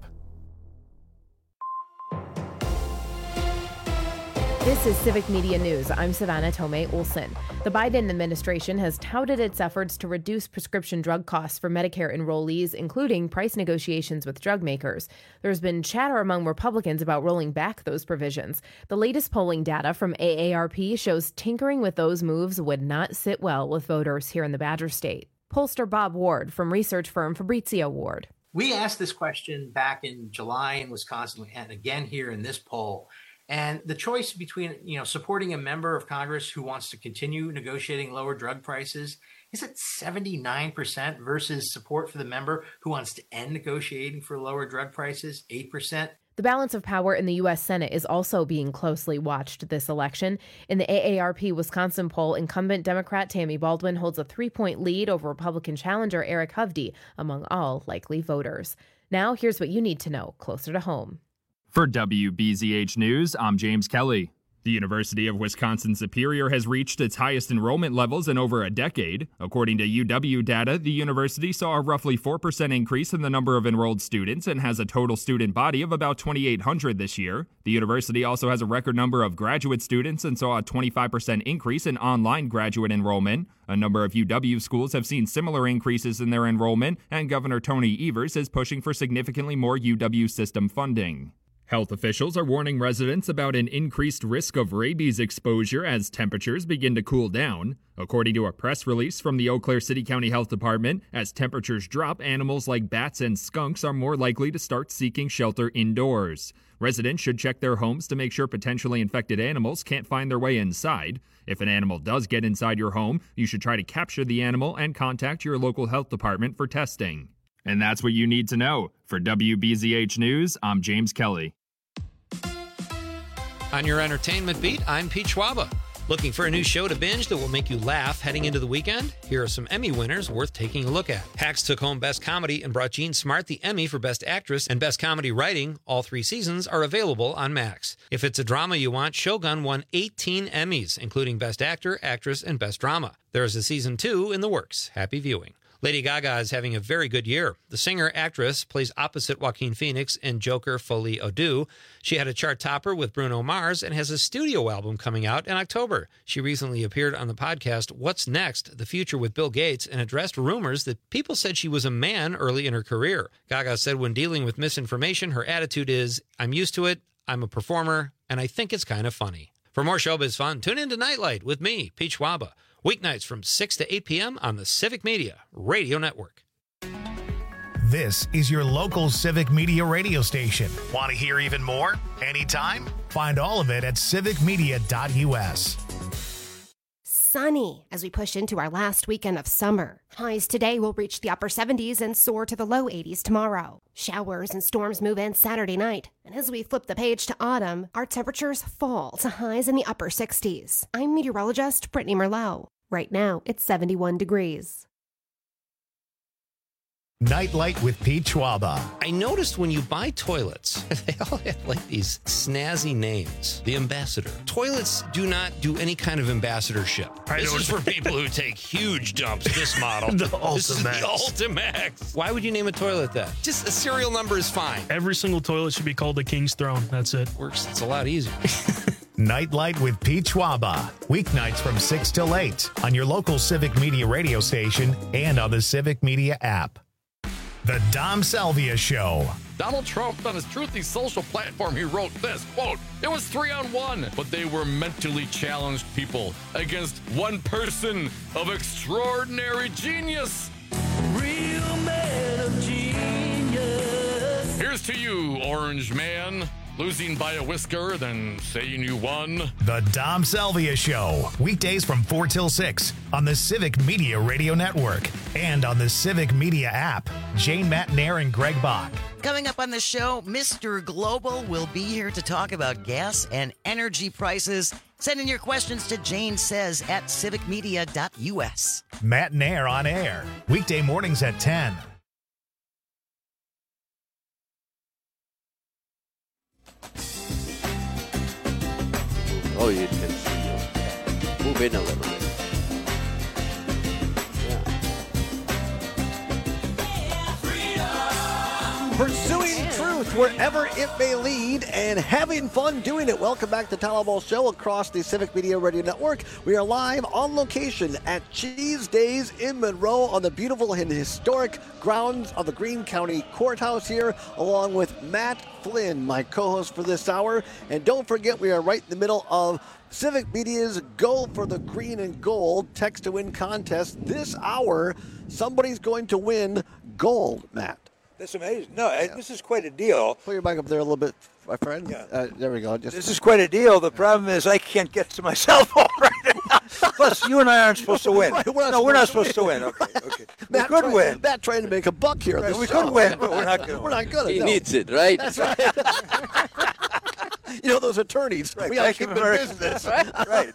[SPEAKER 2] This is Civic Media News. I'm Savannah Tomei Olson. The Biden administration has touted its efforts to reduce prescription drug costs for Medicare enrollees, including price negotiations with drug makers. There's been chatter among Republicans about rolling back those provisions. The latest polling data from A A R P shows tinkering with those moves would not sit well with voters here in the Badger State. Pollster Bob Ward from research firm Fabrizio Ward.
[SPEAKER 4] We asked this question back in July in Wisconsin and again here in this poll. And the choice between, you know, supporting a member of Congress who wants to continue negotiating lower drug prices is at seventy-nine percent versus support for the member who wants to end negotiating for lower drug prices, eight percent.
[SPEAKER 2] The balance of power in the U S Senate is also being closely watched this election. In the A A R P Wisconsin poll, incumbent Democrat Tammy Baldwin holds a three-point lead over Republican challenger Eric Hovde among all likely voters. Now, here's what you need to know closer to home.
[SPEAKER 5] For W B Z H News, I'm James Kelly. The University of Wisconsin-Superior has reached its highest enrollment levels in over a decade. According to U W data, the university saw a roughly four percent increase in the number of enrolled students and has a total student body of about twenty-eight hundred this year. The university also has a record number of graduate students and saw a twenty-five percent increase in online graduate enrollment. A number of U W schools have seen similar increases in their enrollment, and Governor Tony Evers is pushing for significantly more U W system funding. Health officials are warning residents about an increased risk of rabies exposure as temperatures begin to cool down. According to a press release from the Eau Claire City County Health Department, as temperatures drop, animals like bats and skunks are more likely to start seeking shelter indoors. Residents should check their homes to make sure potentially infected animals can't find their way inside. If an animal does get inside your home, you should try to capture the animal and contact your local health department for testing. And that's what you need to know. For W B Z H News, I'm James Kelly.
[SPEAKER 6] On your entertainment beat, I'm Pete Schwaba. Looking for a new show to binge that will make you laugh heading into the weekend? Here are some Emmy winners worth taking a look at. Hacks took home Best Comedy and brought Jean Smart the Emmy for Best Actress and Best Comedy Writing. All three seasons are available on Max. If it's a drama you want, Shogun won eighteen Emmys, including Best Actor, Actress, and Best Drama. There is a season two in the works. Happy viewing. Lady Gaga is having a very good year. The singer-actress plays opposite Joaquin Phoenix in Joker Folie à Deux. She had a chart topper with Bruno Mars and has a studio album coming out in October. She recently appeared on the podcast What's Next? The Future with Bill Gates and addressed rumors that people said she was a man early in her career. Gaga said when dealing with misinformation, her attitude is, I'm used to it, I'm a performer, and I think it's kind of funny. For more showbiz fun, tune in to Nightlight with me, Pete Schwaba. Weeknights from six to eight p.m. on the Civic Media Radio Network.
[SPEAKER 1] This is your local Civic Media radio station. Want to hear even more? Anytime? Find all of it at civic media dot u s.
[SPEAKER 7] Sunny as we push into our last weekend of summer. Highs today will reach the upper seventies and soar to the low eighties tomorrow. Showers and storms move in Saturday night. And as we flip the page to autumn, our temperatures fall to highs in the upper sixties. I'm meteorologist Brittany Merlot. Right now, it's seventy-one degrees.
[SPEAKER 1] Nightlight with Pete Schwaba.
[SPEAKER 6] I noticed when you buy toilets, they all have like these snazzy names. The Ambassador. Toilets do not do any kind of ambassadorship.
[SPEAKER 8] I
[SPEAKER 6] this is
[SPEAKER 8] noticed.
[SPEAKER 6] for people who take huge dumps, this model.
[SPEAKER 8] The
[SPEAKER 6] This is the
[SPEAKER 8] Ultimax.
[SPEAKER 6] Ultimax. Why would you name a toilet that? Just a serial number is fine.
[SPEAKER 8] Every single toilet should be called the King's Throne. That's it.
[SPEAKER 6] Works. It's a lot easier.
[SPEAKER 1] Nightlight with Pete Schwaba. Weeknights from six till eight on your local Civic Media radio station and on the Civic Media app. The Dom Salvia Show.
[SPEAKER 12] Donald Trump, on his Truthy social platform, he wrote this, quote, it was three on one, but they were mentally challenged people against one person of extraordinary genius.
[SPEAKER 18] Real man of genius.
[SPEAKER 12] Here's to you, Orange Man. Losing by a whisker, then saying you won.
[SPEAKER 1] The Dom Salvia Show. Weekdays from four till six on the Civic Media Radio Network and on the Civic Media app. Jane Matnair and Greg Bach.
[SPEAKER 9] Coming up on the show, Mister Global will be here to talk about gas and energy prices. Send in your questions to Jane Says at civic media dot u s.
[SPEAKER 1] Matnair on air. Weekday mornings at ten.
[SPEAKER 10] Oh, you can see you. Move in a little bit.
[SPEAKER 15] Pursuing truth wherever it may lead and having fun doing it. Welcome back to Tyler Ball Show across the Civic Media Radio Network. We are live on location at Cheese Days in Monroe on the beautiful and historic grounds of the Greene County Courthouse here, along with Matt Flynn, my co-host for this hour. And don't forget, we are right in the middle of Civic Media's Go for the Green and Gold Text to Win contest. This hour, somebody's going to win gold, Matt.
[SPEAKER 17] That's amazing. No, yeah. This is quite a deal.
[SPEAKER 15] Put your mic up there a little bit, my friend.
[SPEAKER 17] Yeah.
[SPEAKER 15] Uh, there we go. Just
[SPEAKER 17] this is quite a deal. The problem is I can't get to my cell phone right now. Plus, you and I aren't supposed to win.
[SPEAKER 15] Right, we're not
[SPEAKER 17] no, we're not supposed
[SPEAKER 15] to
[SPEAKER 17] win. to win. Okay, okay. We
[SPEAKER 15] Matt
[SPEAKER 17] could
[SPEAKER 15] trying,
[SPEAKER 17] win.
[SPEAKER 15] Matt trying to make a buck here.
[SPEAKER 17] Right, we
[SPEAKER 15] show.
[SPEAKER 17] could win, but we're not going to.
[SPEAKER 15] We're not going to.
[SPEAKER 3] He
[SPEAKER 15] no.
[SPEAKER 3] needs it, right?
[SPEAKER 15] That's right. You know those attorneys.
[SPEAKER 17] Right,
[SPEAKER 15] we got to keep in business.
[SPEAKER 17] Right. right.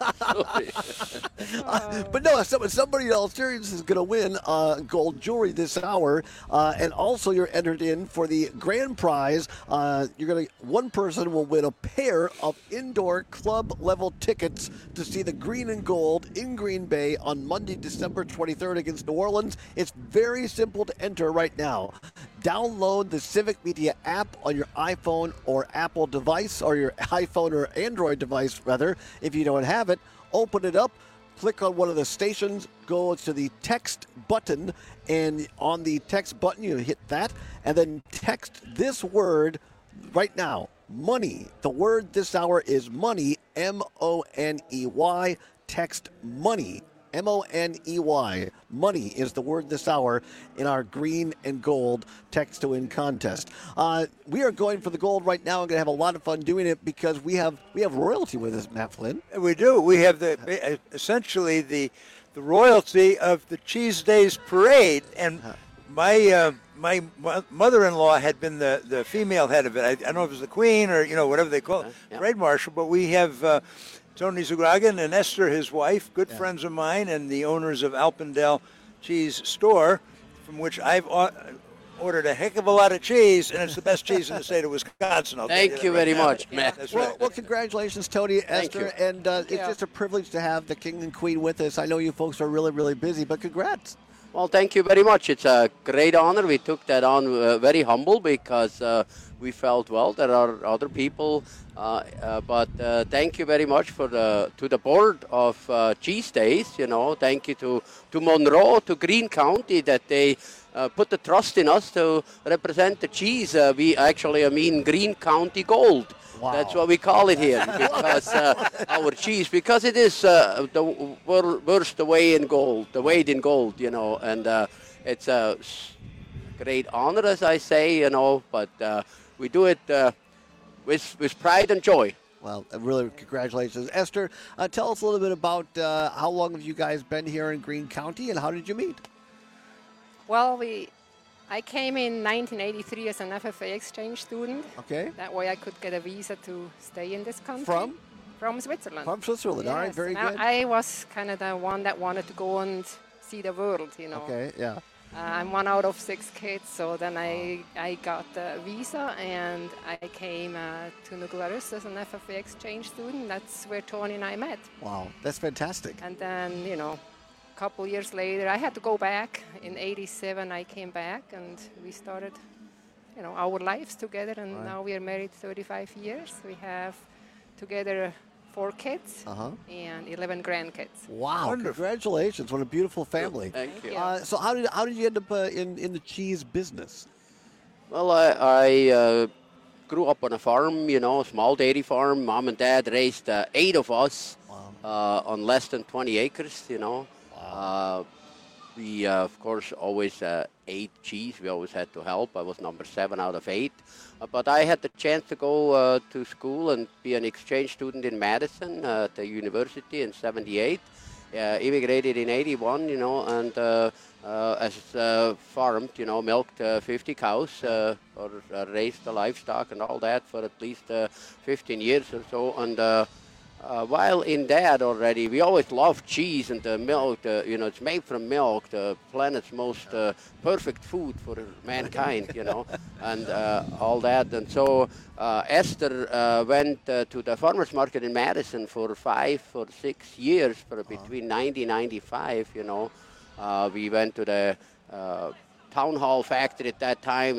[SPEAKER 15] uh, but no, so, somebody else serious is going to win uh, gold jewelry this hour, uh, and also you're entered in for the grand prize. Uh, you're going to one person will win a pair of indoor club level tickets to see the Green and Gold in Green Bay on Monday, December twenty-third against New Orleans. It's very simple to enter right now. Download the Civic Media app on your iPhone or Apple device, or your iPhone or Android device, rather. If you don't have it, open it up, click on one of the stations, go to the text button, and on the text button, you hit that, and then text this word right now, money. The word this hour is money, M O N E Y. Text money. M O N E Y. Money is the word this hour in our Green and Gold Text to Win contest. Uh, we are going for the gold right now. I'm going to have a lot of fun doing it because we have we have royalty with us, Matt Flynn.
[SPEAKER 17] We do. We have the essentially the the royalty of the Cheese Days parade, and my uh, my mother-in-law had been the, the female head of it. I, I don't know if it was the queen or you know whatever they call it, yeah. parade marshal, but we have. Uh, Tony Zugragan and Esther, his wife, good yeah. friends of mine, and the owners of Alpendale Cheese Store, from which I've ordered a heck of a lot of cheese, and it's the best cheese in the state of Wisconsin. I'll
[SPEAKER 3] Thank you, you right very
[SPEAKER 17] now.
[SPEAKER 3] much, Matt.
[SPEAKER 17] That's
[SPEAKER 15] well,
[SPEAKER 17] right.
[SPEAKER 15] well, congratulations, Tony, Esther, and uh, it's just a privilege to have the King and Queen with us. I know you folks are really, really busy, but congrats.
[SPEAKER 3] Well, thank you very much. It's a great honor. We took that on uh, very humble because uh, we felt, well, there are other people. Uh, uh, but uh, thank you very much for the to the board of uh, Cheese Days. You know, thank you to, to Monroe, to Greene County, that they uh, put the trust in us to represent the cheese. Uh, we actually, I mean, Greene County Gold. Wow. That's what we call it here, because uh, our cheese, because it is uh, the wor- worst the way in gold, the weight in gold, you know, and uh, it's a great honor, as I say, you know, but uh, we do it uh, with with pride and joy.
[SPEAKER 15] Well, really, congratulations. Esther, uh, tell us a little bit about uh, how long have you guys been here in Greene County, and how did you meet?
[SPEAKER 10] Well, we... I came in nineteen eighty-three as an F F A exchange student.
[SPEAKER 15] Okay.
[SPEAKER 10] That way I could get a visa to stay in this country.
[SPEAKER 15] From?
[SPEAKER 10] From Switzerland.
[SPEAKER 15] From Switzerland.
[SPEAKER 10] Yes.
[SPEAKER 15] All right, very
[SPEAKER 10] and
[SPEAKER 15] good.
[SPEAKER 10] I, I was kind of the one that wanted to go and see the world, you know.
[SPEAKER 15] Okay, yeah.
[SPEAKER 10] Uh, I'm one out of six kids, so then I I got the visa and I came uh, to New Glarus as an F F A exchange student. That's where Tony and I met.
[SPEAKER 15] Wow, that's fantastic.
[SPEAKER 10] And then, you know, a couple years later, I had to go back. In eighty-seven, I came back and we started, you know, our lives together. And
[SPEAKER 15] right.
[SPEAKER 10] now we are married thirty-five years. We have together four kids
[SPEAKER 15] uh-huh.
[SPEAKER 10] and eleven grandkids.
[SPEAKER 15] Wow! Wonderful. Congratulations! What a beautiful family.
[SPEAKER 10] Thank you.
[SPEAKER 15] Uh, so how did how did you end up uh, in in the cheese business?
[SPEAKER 3] Well, I, I uh, grew up on a farm, you know, a small dairy farm. Mom and Dad raised uh, eight of us wow. uh, on less than twenty acres, you know. Uh, we, uh, of course, always uh, ate cheese. We always had to help. I was number seven out of eight. Uh, but I had the chance to go uh, to school and be an exchange student in Madison uh, at the university in seventy-eight. Uh, immigrated in eighty-one, you know, and uh, uh, as uh, farmed, you know, milked uh, fifty cows uh, or uh, raised the livestock and all that for at least uh, fifteen years or so. And uh, Uh, while in that already, we always loved cheese and the milk. Uh, you know, it's made from milk, the planet's most uh, perfect food for mankind, you know, and uh, all that. And so uh, Esther uh, went uh, to the farmers market in Madison for five or six years, for between ninety, ninety-five, you know. Uh, we went to the uh, town hall factory at that time. It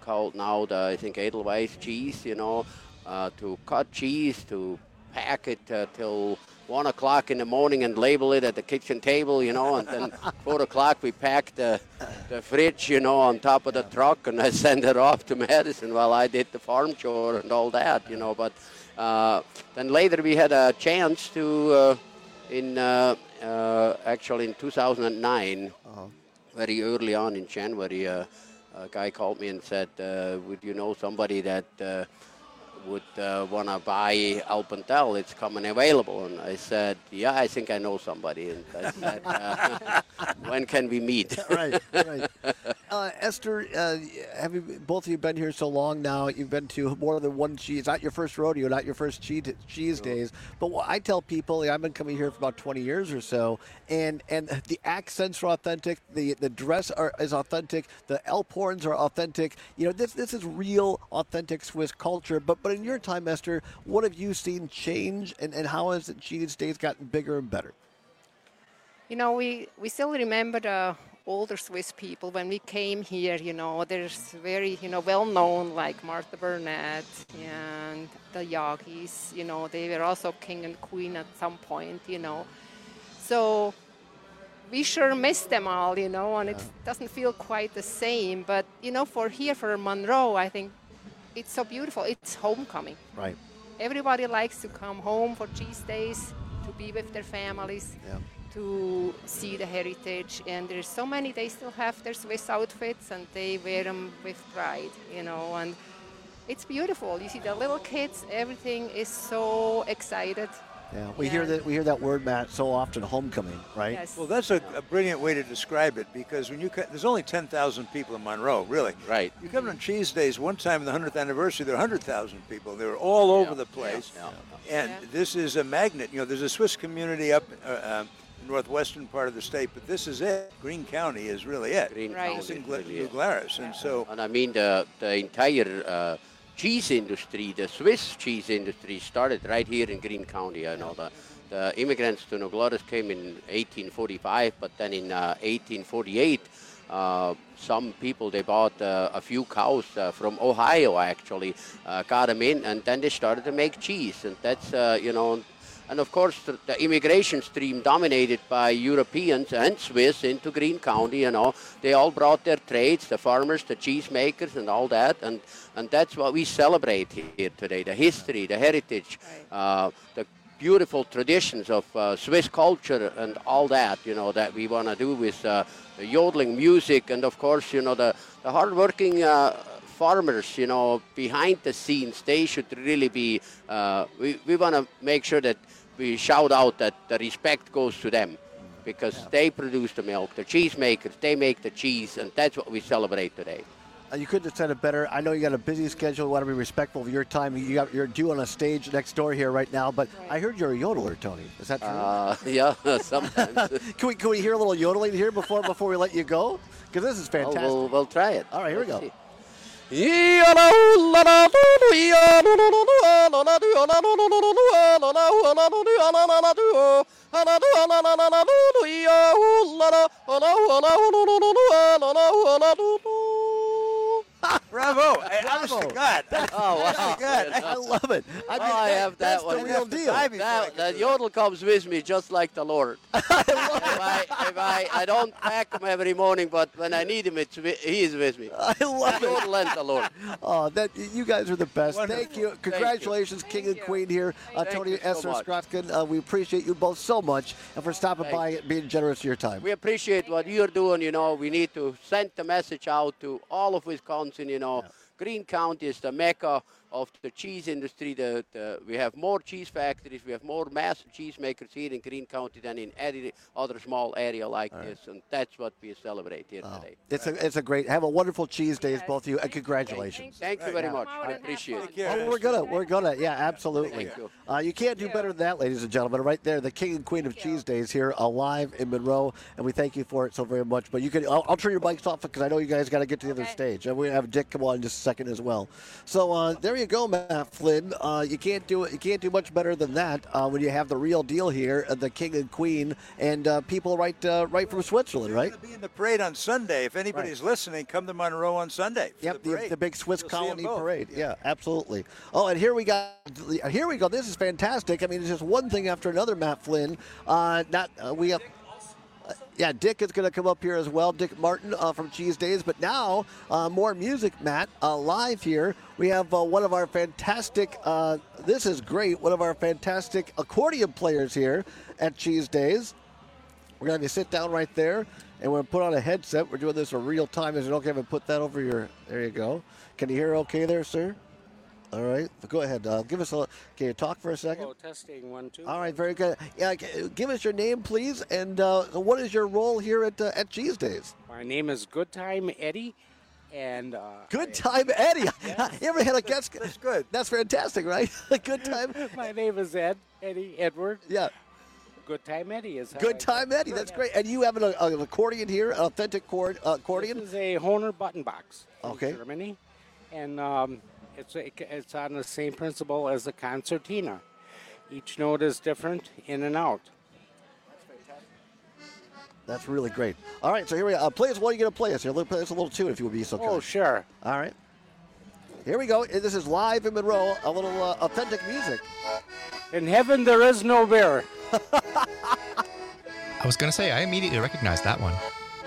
[SPEAKER 3] called now the, I think, Edelweiss cheese, you know, uh, to cut cheese, to pack it uh, till one o'clock in the morning and label it at the kitchen table, you know, and then four o'clock we pack the, the fridge, you know, on top of the truck, and I send it off to Madison while I did the farm chore and all that, you know. But uh, then later we had a chance to, uh, in uh, uh, actually in two thousand nine, uh-huh. very early on in January, uh, a guy called me and said, uh, would you know somebody that uh, would uh, want to buy Alpental? It's coming available. And I said, yeah, I think I know somebody. And I said, uh, when can we meet?
[SPEAKER 15] Right, right. Uh, Esther, uh, have you, both of you been here so long now? You've been to more than one cheese. Not your first rodeo, not your first cheese, cheese days. But what I tell people, I've been coming here for about twenty years or so, and, and the accents are authentic, the the dress are, is authentic, the elk horns are authentic. You know, this this is real, authentic Swiss culture. But but in your time, Esther, what have you seen change, and, and how has the cheese days gotten bigger and better?
[SPEAKER 10] You know, we, we still remember the older Swiss people when we came here. You know, there's very, you know, well-known like Martha Burnett and the Yagis. You know, they were also king and queen at some point, you know. So we sure miss them all, you know, and it doesn't feel quite the same. But, you know, for here, for Monroe, I think it's so beautiful. It's homecoming.
[SPEAKER 15] Right.
[SPEAKER 10] Everybody likes to come home for cheese days, to be with their families.
[SPEAKER 15] Yeah.
[SPEAKER 10] To see the heritage, and there's so many, they still have their Swiss outfits and they wear them with pride, you know, and it's beautiful. You see the little kids, everything is so excited.
[SPEAKER 15] Yeah, we
[SPEAKER 10] Yeah.
[SPEAKER 15] hear that we hear that word, Matt, so often, homecoming, right?
[SPEAKER 10] Yes.
[SPEAKER 17] Well, that's a, a brilliant way to describe it, because when you co- there's only ten thousand people in Monroe, really.
[SPEAKER 3] Right.
[SPEAKER 17] You come on cheese days. One time in the hundredth anniversary, there were one hundred thousand people. They were all over
[SPEAKER 3] Yeah.
[SPEAKER 17] the place,
[SPEAKER 3] Yeah.
[SPEAKER 17] and
[SPEAKER 10] Yeah.
[SPEAKER 17] this is a magnet. You know, there's a Swiss community up. Uh, um, northwestern part of the state, but this is it. Greene County is really it.
[SPEAKER 3] Greene
[SPEAKER 10] Right.
[SPEAKER 17] It's
[SPEAKER 3] County
[SPEAKER 17] in Gla-
[SPEAKER 3] really
[SPEAKER 17] New
[SPEAKER 3] is.
[SPEAKER 17] Glarus, and so
[SPEAKER 3] And I mean, the, the entire uh, cheese industry, the Swiss cheese industry started right here in Greene County. I know the, the immigrants to New Glarus came in eighteen forty-five, but then in uh, eighteen forty-eight, uh, some people, they bought uh, a few cows uh, from Ohio, actually, uh, got them in, and then they started to make cheese. And that's, uh, you know, and of course, the, the immigration stream dominated by Europeans and Swiss into Greene County, you know. They all brought their trades, the farmers, the cheesemakers, and all that. And, and that's what we celebrate here today, the history, the heritage, uh, the beautiful traditions of uh, Swiss culture and all that, you know, that we want to do with uh, the yodeling music. And, of course, you know, the, the hardworking uh, farmers, you know, behind the scenes, they should really be, uh, we, we want to make sure that we shout out that the respect goes to them, because yeah. they produce the milk, the cheesemakers, they make the cheese, and that's what we celebrate today.
[SPEAKER 15] Uh, you couldn't have said it better. I know you got a busy schedule. Want to be respectful of your time. You got, you're due on a stage next door here right now, but right. I heard you're a yodeler, Tony. Is that true?
[SPEAKER 3] Uh, yeah, sometimes.
[SPEAKER 15] can we can we hear a little yodeling here before before we let you go? Because this is fantastic.
[SPEAKER 3] Well, we'll, we'll try it.
[SPEAKER 15] All right, here
[SPEAKER 3] Let's
[SPEAKER 15] we go.
[SPEAKER 3] See.
[SPEAKER 17] Bravo! I, honest to God.
[SPEAKER 3] Oh, wow.
[SPEAKER 17] God.
[SPEAKER 15] I love it. I, mean,
[SPEAKER 3] oh, I have that
[SPEAKER 15] that's
[SPEAKER 3] one.
[SPEAKER 15] the real deal.
[SPEAKER 3] That, that yodel comes with me just like the Lord. if I, if I, I don't pack him every morning, but when I need him, it's, he is with me.
[SPEAKER 15] I love
[SPEAKER 3] the
[SPEAKER 15] it.
[SPEAKER 3] yodel and the Lord.
[SPEAKER 15] Oh, that you guys are the best.
[SPEAKER 17] Wonderful.
[SPEAKER 15] Thank you. Congratulations,
[SPEAKER 3] Thank
[SPEAKER 15] King
[SPEAKER 3] you.
[SPEAKER 15] and Queen here. Uh,
[SPEAKER 3] Thank
[SPEAKER 15] Tony
[SPEAKER 3] you so
[SPEAKER 15] Esther
[SPEAKER 3] much.
[SPEAKER 15] Skrotkin, uh, we appreciate you both so much and for stopping
[SPEAKER 3] Thank
[SPEAKER 15] by and being generous of your time.
[SPEAKER 3] We appreciate what you're doing, you know. We need to send the message out to all of Wisconsin, you know. Yeah. Greene County is the mecca of the cheese industry. The, the, we have more cheese factories. We have more master cheesemakers here in Greene County than in any other small area like all this. Right. And that's what we celebrate here oh, today.
[SPEAKER 15] It's a, it's a great, have a wonderful cheese days, both of you, and congratulations.
[SPEAKER 3] Thank you, Thank you very much. I appreciate it.
[SPEAKER 15] Oh, we're gonna, we're gonna, yeah, absolutely.
[SPEAKER 3] Thank you.
[SPEAKER 15] Uh, you can't do better than that, ladies and gentlemen. Right there, the King and Queen of Cheese Days here, alive in Monroe, and we thank you for it so very much. But you can, I'll, I'll turn your mics off because I know you guys got to get to the okay. other stage, and we have Dick come on in just a second as well. So uh, there you go. you go, Matt Flynn. Uh, you can't do it. You can't do much better than that uh, when you have the real deal here, uh, the king and queen, and uh, people right uh, right from Switzerland, right?
[SPEAKER 17] Be in the parade on Sunday. If anybody's right. listening, come to Monroe on Sunday.
[SPEAKER 15] Yep,
[SPEAKER 17] the,
[SPEAKER 15] the, the big Swiss
[SPEAKER 17] You'll
[SPEAKER 15] colony parade. Yeah, absolutely. Oh, and here we got. Here we go. This is fantastic. I mean, it's just one thing after another, Matt Flynn. Uh, not uh, we have. Uh, yeah, Dick is going to come up here as well. Dick Martin uh, from Cheese Days. But now, uh, more music, Matt, uh, live here. We have uh, one of our fantastic, uh, this is great, one of our fantastic accordion players here at Cheese Days. We're going to have you sit down right there, and we're going to put on a headset. We're doing this in real time. Is it okay if I put that over your, there you go. Can you hear okay there, sir? All right, go ahead. Uh, give us a. Can you talk for a second?
[SPEAKER 11] Oh, testing one, two.
[SPEAKER 15] All right, very good. Yeah, give us your name, please, and uh, what is your role here at uh, at Cheese Days?
[SPEAKER 11] My name is Good Time Eddie, and uh,
[SPEAKER 15] Good Time Eddie.
[SPEAKER 11] Yes.
[SPEAKER 15] You ever had a guest?
[SPEAKER 17] That's good.
[SPEAKER 15] That's fantastic, right? Good Time.
[SPEAKER 11] My name is Ed Eddie Edward.
[SPEAKER 15] Yeah.
[SPEAKER 11] Good Time Eddie is. How
[SPEAKER 15] Good
[SPEAKER 11] I
[SPEAKER 15] Time Eddie. That's great. And you have an, uh, an accordion here, an authentic cord, uh, accordion.
[SPEAKER 11] This is a Hohner button box from
[SPEAKER 15] Okay.
[SPEAKER 11] Germany, and. Um, It's, a, it's on the same principle as a concertina. Each note is different in and out.
[SPEAKER 15] That's really great. All right, so here we go. Uh, play us. What are you going to play us here? Let's play us a little tune if you would be so kind.
[SPEAKER 11] Oh, sure.
[SPEAKER 15] All right. Here we go. This is live in Monroe, a little uh, authentic music.
[SPEAKER 11] In heaven there is no bear.
[SPEAKER 14] I was going to say, I immediately recognized that one.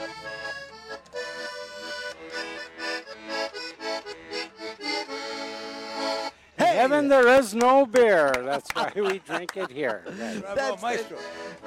[SPEAKER 11] In heaven there is no beer. That's why we drink it here. Right.
[SPEAKER 17] Bravo, Maestro.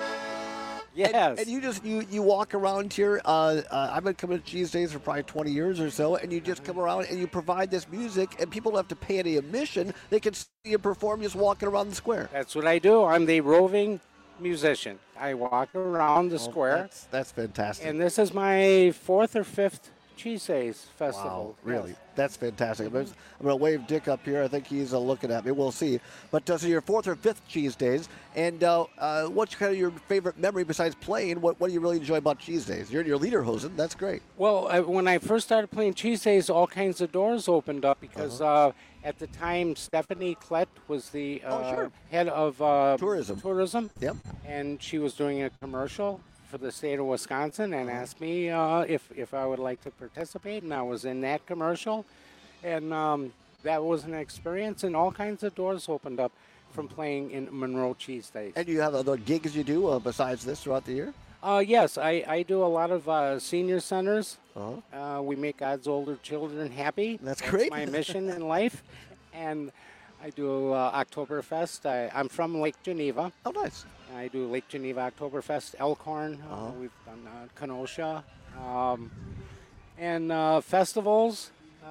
[SPEAKER 11] Yes.
[SPEAKER 15] And, and you just you, you walk around here. Uh, uh, I've been coming to Cheese Days for probably twenty years or so, and you just come around and you provide this music, and people don't have to pay any admission. They can see you perform just walking around the square.
[SPEAKER 11] That's what I do. I'm the roving musician. I walk around the
[SPEAKER 15] Oh,
[SPEAKER 11] square.
[SPEAKER 15] That's, that's fantastic.
[SPEAKER 11] And this is my fourth or fifth Cheese Days festival.
[SPEAKER 15] Wow, really?
[SPEAKER 11] Yes.
[SPEAKER 15] That's fantastic. I'm going to wave Dick up here. I think he's uh, looking at me. We'll see. But uh, so your fourth or fifth Cheese Days, and uh, uh, what's kind of your favorite memory besides playing? What, what do you really enjoy about Cheese Days? You're your leader, Hosen. That's great.
[SPEAKER 11] Well, I, when I first started playing Cheese Days, all kinds of doors opened up because uh-huh. uh, at the time Stephanie Klett was the uh,
[SPEAKER 15] oh, sure.
[SPEAKER 11] head of uh,
[SPEAKER 15] tourism.
[SPEAKER 11] Tourism.
[SPEAKER 15] Yep.
[SPEAKER 11] And she was doing a commercial for the state of Wisconsin and asked me uh, if, if I would like to participate, and I was in that commercial. And um, that was an experience, and all kinds of doors opened up from playing in Monroe Cheese Days.
[SPEAKER 15] And you have other gigs you do uh, besides this throughout the year?
[SPEAKER 11] Uh, yes, I, I do a lot of uh, senior centers.
[SPEAKER 15] Uh-huh.
[SPEAKER 11] Uh, we make God's older children happy.
[SPEAKER 15] That's,
[SPEAKER 11] That's
[SPEAKER 15] great.
[SPEAKER 11] my mission in life. And I do uh, Oktoberfest. I, I'm from Lake Geneva.
[SPEAKER 15] Oh, nice.
[SPEAKER 11] I do Lake Geneva Oktoberfest, Elkhorn. Uh-huh. Uh, we've done uh, Kenosha. Um, and uh, festivals.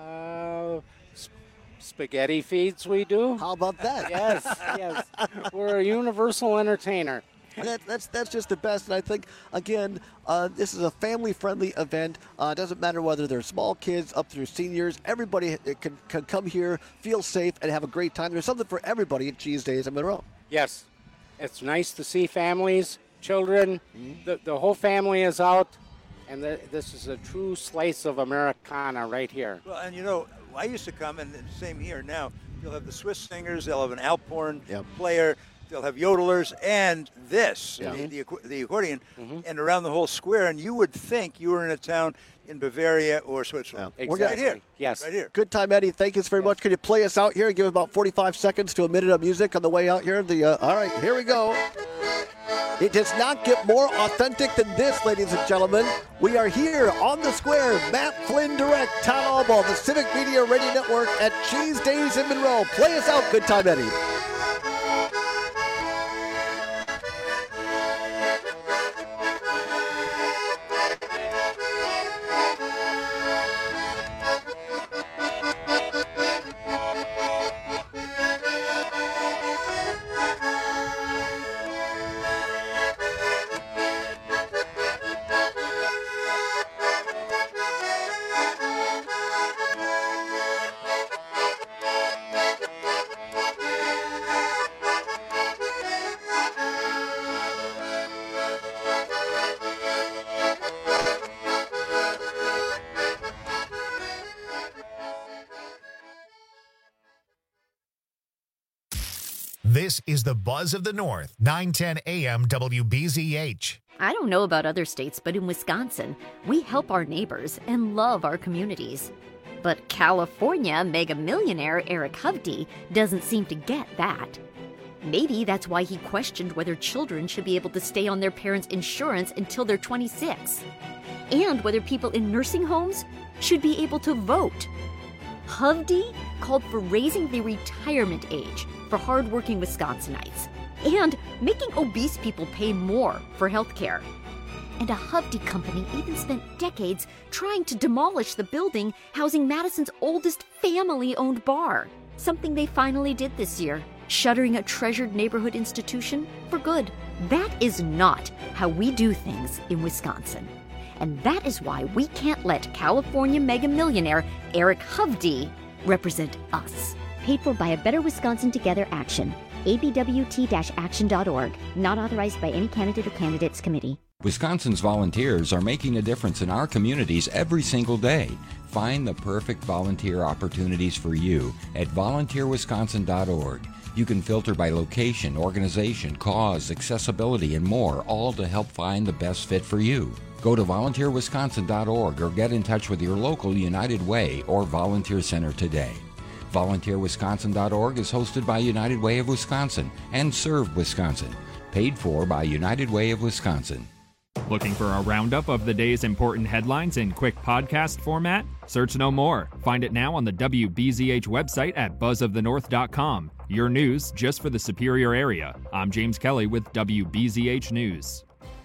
[SPEAKER 11] Uh, sp- spaghetti feeds we do.
[SPEAKER 15] How about that?
[SPEAKER 11] Yes, yes. We're a universal entertainer.
[SPEAKER 15] That, that's that's just the best, and I think again, uh, this is a family-friendly event. Uh, it doesn't matter whether they're small kids up through seniors. Everybody can can come here, feel safe, and have a great time. There's something for everybody at Cheese Days in Monroe.
[SPEAKER 11] Yes, it's nice to see families, children. Mm-hmm. The the whole family is out. And the, this is a true slice of Americana right here.
[SPEAKER 17] Well, and you know, I used to come, and the same here now. You'll have the Swiss singers, they'll have an Alphorn
[SPEAKER 15] yep.
[SPEAKER 17] player, they'll have yodelers, and this,
[SPEAKER 15] yeah.
[SPEAKER 17] the, the, the accordion, mm-hmm. and around the whole square. And you would think you were in a town in Bavaria or Switzerland.
[SPEAKER 11] Yeah. Exactly.
[SPEAKER 17] Right here.
[SPEAKER 11] Yes.
[SPEAKER 17] Right here.
[SPEAKER 15] Good time, Eddie. Thank you very yes. much. Can you play us out here and give about forty-five seconds to a minute of music on the way out here? The uh, all right, here we go. It does not get more authentic than this, ladies and gentlemen. We are here on the square, Matt Flynn Direct, Town Hall, the Civic Media Radio Network at Cheese Days in Monroe. Play us out. Good time, Eddie.
[SPEAKER 1] This is the Buzz of the North, nine ten A M W B Z H.
[SPEAKER 16] I don't know about other states, but in Wisconsin, we help our neighbors and love our communities. But California mega millionaire Eric Hovde doesn't seem to get that. Maybe that's why he questioned whether children should be able to stay on their parents' insurance until they're twenty-six, and whether people in nursing homes should be able to vote. Hovde called for raising the retirement age for hardworking Wisconsinites and making obese people pay more for health care. And a Hovde company even spent decades trying to demolish the building housing Madison's oldest family-owned bar, something they finally did this year, shuttering a treasured neighborhood institution for good. That is not how we do things in Wisconsin. And that is why we can't let California mega millionaire Eric Hovde represent us.
[SPEAKER 19] Paid for by a Better Wisconsin Together action. A B W T action dot org. Not authorized by any candidate or candidates committee.
[SPEAKER 20] Wisconsin's volunteers are making a difference in our communities every single day. Find the perfect volunteer opportunities for you at volunteer wisconsin dot org. You can filter by location, organization, cause, accessibility, and more, all to help find the best fit for you. Go to volunteer wisconsin dot org or get in touch with your local United Way or Volunteer Center today. volunteer wisconsin dot org is hosted by United Way of Wisconsin and Serve Wisconsin. Paid for by United Way of Wisconsin.
[SPEAKER 5] Looking for a roundup of the day's important headlines in quick podcast format? Search no more. Find it now on the W B Z H website at buzz of the north dot com. Your news just for the Superior area. I'm James Kelly with W B Z H News.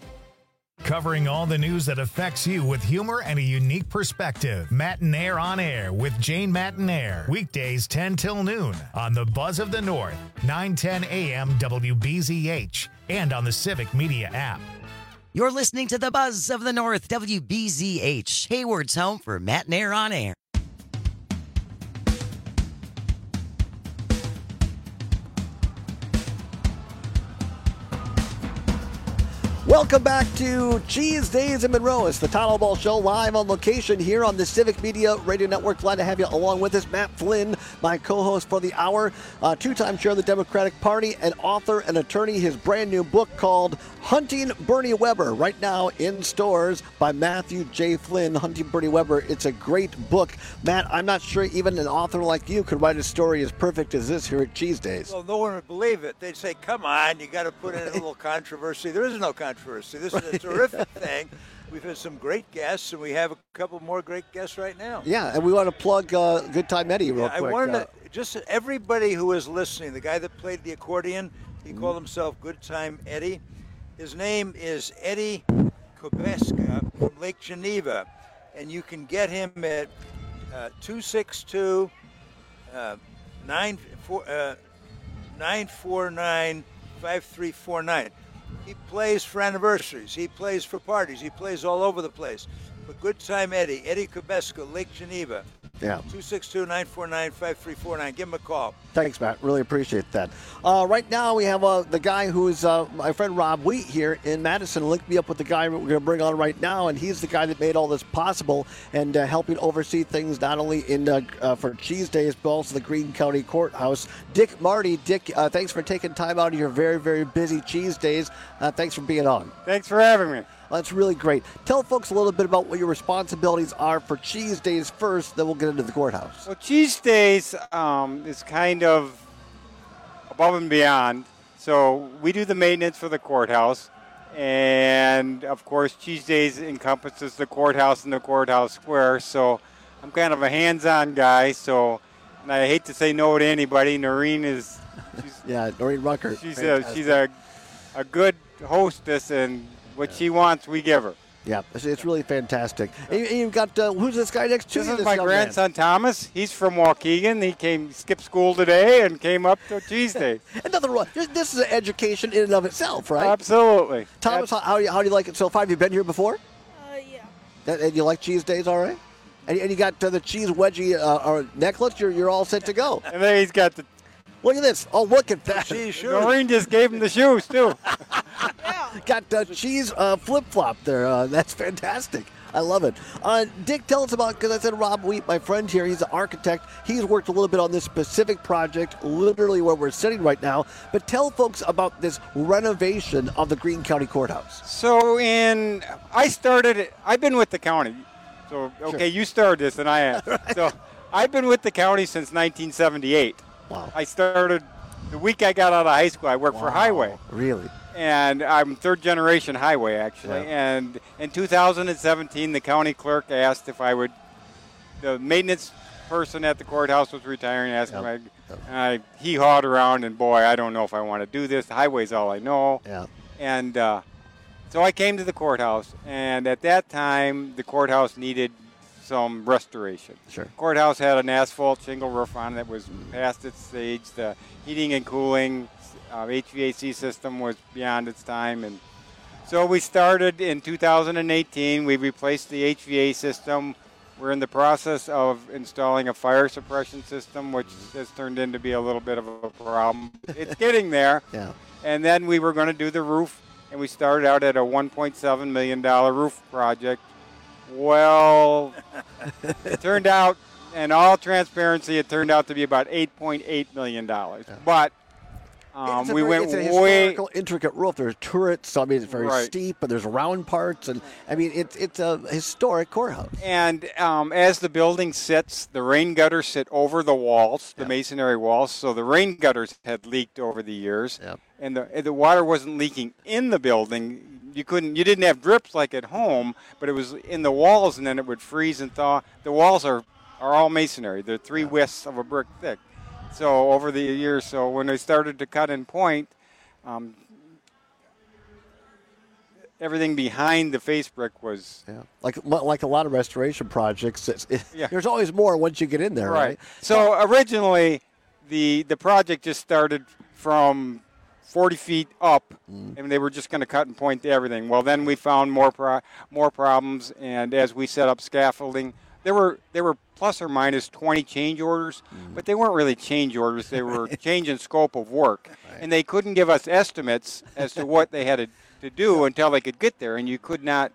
[SPEAKER 1] Covering all the news that affects you with humor and a unique perspective. Matinaire on Air with Jane Matinaire. Weekdays ten till noon on the Buzz of the North, nine ten A M W B Z H, and on the Civic Media app.
[SPEAKER 9] You're listening to the Buzz of the North, W B Z H, Hayward's home for Matinaire on Air.
[SPEAKER 15] Welcome back to Cheese Days in Monroe. It's the Total Ball Show live on location here on the Civic Media Radio Network. Glad to have you along with us. Matt Flynn, my co-host for the hour, uh, two-time chair of the Democratic Party, an author and attorney. His brand new book called Hunting Bernie Weber, right now in stores by Matthew J. Flynn, Hunting Bernie Weber. It's a great book. Matt, I'm not sure even an author like you could write a story as perfect as this here at Cheese Days.
[SPEAKER 17] Well, no one would believe it. They'd say, come on, you got to put in a little controversy. There is no controversy. This is a terrific thing. We've had some great guests, and we have a couple more great guests right now.
[SPEAKER 15] Yeah, and we want to plug uh, Good Time Eddie real
[SPEAKER 17] yeah,
[SPEAKER 15] quick.
[SPEAKER 17] I wanted
[SPEAKER 15] uh,
[SPEAKER 17] to, just everybody who is listening, the guy that played the accordion, he mm-hmm. called himself Good Time Eddie. His name is Eddie Kobeska from Lake Geneva, and you can get him at uh, two six two, nine four nine, five three four nine. He plays for anniversaries. He plays for parties. He plays all over the place. But Good Time Eddie, Eddie Kobeska, Lake Geneva.
[SPEAKER 15] Yeah.
[SPEAKER 17] two six two, nine four nine, five three four nine. Give him a call.
[SPEAKER 15] Thanks, Matt. Really appreciate that. Uh, right now, we have uh, the guy who is uh, my friend Rob Wheat here in Madison. Linked me up with the guy we're going to bring on right now, and he's the guy that made all this possible and uh, helping oversee things not only in uh, uh, for Cheese Days, but also the Greene County Courthouse. Dick Marty. Dick, uh, thanks for taking time out of your very, very busy Cheese Days. Uh, thanks for being on.
[SPEAKER 21] Thanks for having me.
[SPEAKER 15] That's really great. Tell folks a little bit about what your responsibilities are for Cheese Days first, then we'll get into the courthouse.
[SPEAKER 21] Well, Cheese Days um, is kind of above and beyond. So we do the maintenance for the courthouse. And, of course, Cheese Days encompasses the courthouse and the courthouse square. So I'm kind of a hands-on guy. So and I hate to say no to anybody. Noreen is... She's,
[SPEAKER 15] yeah, Noreen Rucker.
[SPEAKER 21] She's, a, she's a, a good hostess, and what she wants, we give her.
[SPEAKER 15] Yeah, it's, it's really fantastic. And you, you've got, uh, who's this guy next to
[SPEAKER 21] this
[SPEAKER 15] you?
[SPEAKER 21] This is
[SPEAKER 15] this
[SPEAKER 21] my grandson, man. Thomas. He's from Waukegan. He came, skipped school today and came up to Cheese Day.
[SPEAKER 15] Another one. This is an education in and of itself, right?
[SPEAKER 21] Absolutely.
[SPEAKER 15] Thomas, how, how, do you, how do you like it so far? Have you been here before?
[SPEAKER 22] Uh, yeah.
[SPEAKER 15] And, and you like Cheese Days, all right? And, and you got uh, the cheese wedgie uh, or necklace. You're, you're all set to go.
[SPEAKER 21] And then he's got the...
[SPEAKER 15] Look at this. Oh, look at that.
[SPEAKER 21] Cheese shoes. Noreen just gave him the shoes, too.
[SPEAKER 15] Got uh, cheese uh, flip-flop there. Uh, that's fantastic. I love it. Uh, Dick, tell us about, because I said Rob Wheat, my friend here, he's an architect. He's worked a little bit on this specific project, literally where we're sitting right now. But tell folks about this renovation of the Greene County Courthouse.
[SPEAKER 21] So in, I started, I've been with the county. So, okay, sure. You started this and I have. Right. So I've been with the county since nineteen seventy-eight.
[SPEAKER 15] Wow.
[SPEAKER 21] I started, the week I got out of high school, I worked wow. for Highway.
[SPEAKER 15] Really?
[SPEAKER 21] And I'm third generation Highway, actually. Yeah. And in two thousand seventeen, the county clerk asked if I would, the maintenance person at the courthouse was retiring, asked yep. me, yep. I hee-hawed around, and boy, I don't know if I want to do this. The highway's all I know.
[SPEAKER 15] Yeah.
[SPEAKER 21] And uh, so I came to the courthouse, and at that time, the courthouse needed some restoration.
[SPEAKER 15] Sure.
[SPEAKER 21] The courthouse had an asphalt shingle roof on it that was past its stage. The heating and cooling uh, H V A C system was beyond its time, and so we started in two thousand eighteen. We replaced the H V A system. We're in the process of installing a fire suppression system, which has turned into be a little bit of a problem. It's getting there.
[SPEAKER 15] Yeah.
[SPEAKER 21] And then we were going to do the roof, and we started out at a one point seven million dollars roof project. Well, it turned out, in all transparency, it turned out to be about eight point eight million dollars. Yeah. But um, we
[SPEAKER 15] very,
[SPEAKER 21] went
[SPEAKER 15] it's a
[SPEAKER 21] way
[SPEAKER 15] historical, intricate roof. There's turrets, so I mean it's very
[SPEAKER 21] right.
[SPEAKER 15] steep, but there's round parts, and I mean it's it's a historic courthouse.
[SPEAKER 21] And um, as the building sits, the rain gutters sit over the walls, the yeah. masonry walls. So the rain gutters had leaked over the years,
[SPEAKER 15] yeah.
[SPEAKER 21] and the the water wasn't leaking in the building. You couldn't, you didn't have drips like at home, but it was in the walls, and then it would freeze and thaw. The walls are, are all masonry. They're three yeah. widths of a brick thick. So over the years, so when they started to cut and point, um, everything behind the face brick was
[SPEAKER 15] yeah. like like a lot of restoration projects. It's, it,
[SPEAKER 21] yeah.
[SPEAKER 15] There's always more once you get in there, right?
[SPEAKER 21] right? So originally, the the project just started from forty feet up, mm. and they were just going to cut and point to everything. Well, then we found more pro- more problems, and as we set up scaffolding, there were there were plus or minus twenty change orders, mm. but they weren't really change orders. They were change in scope of work, right. and they couldn't give us estimates as to what they had to, to do until they could get there, and you could not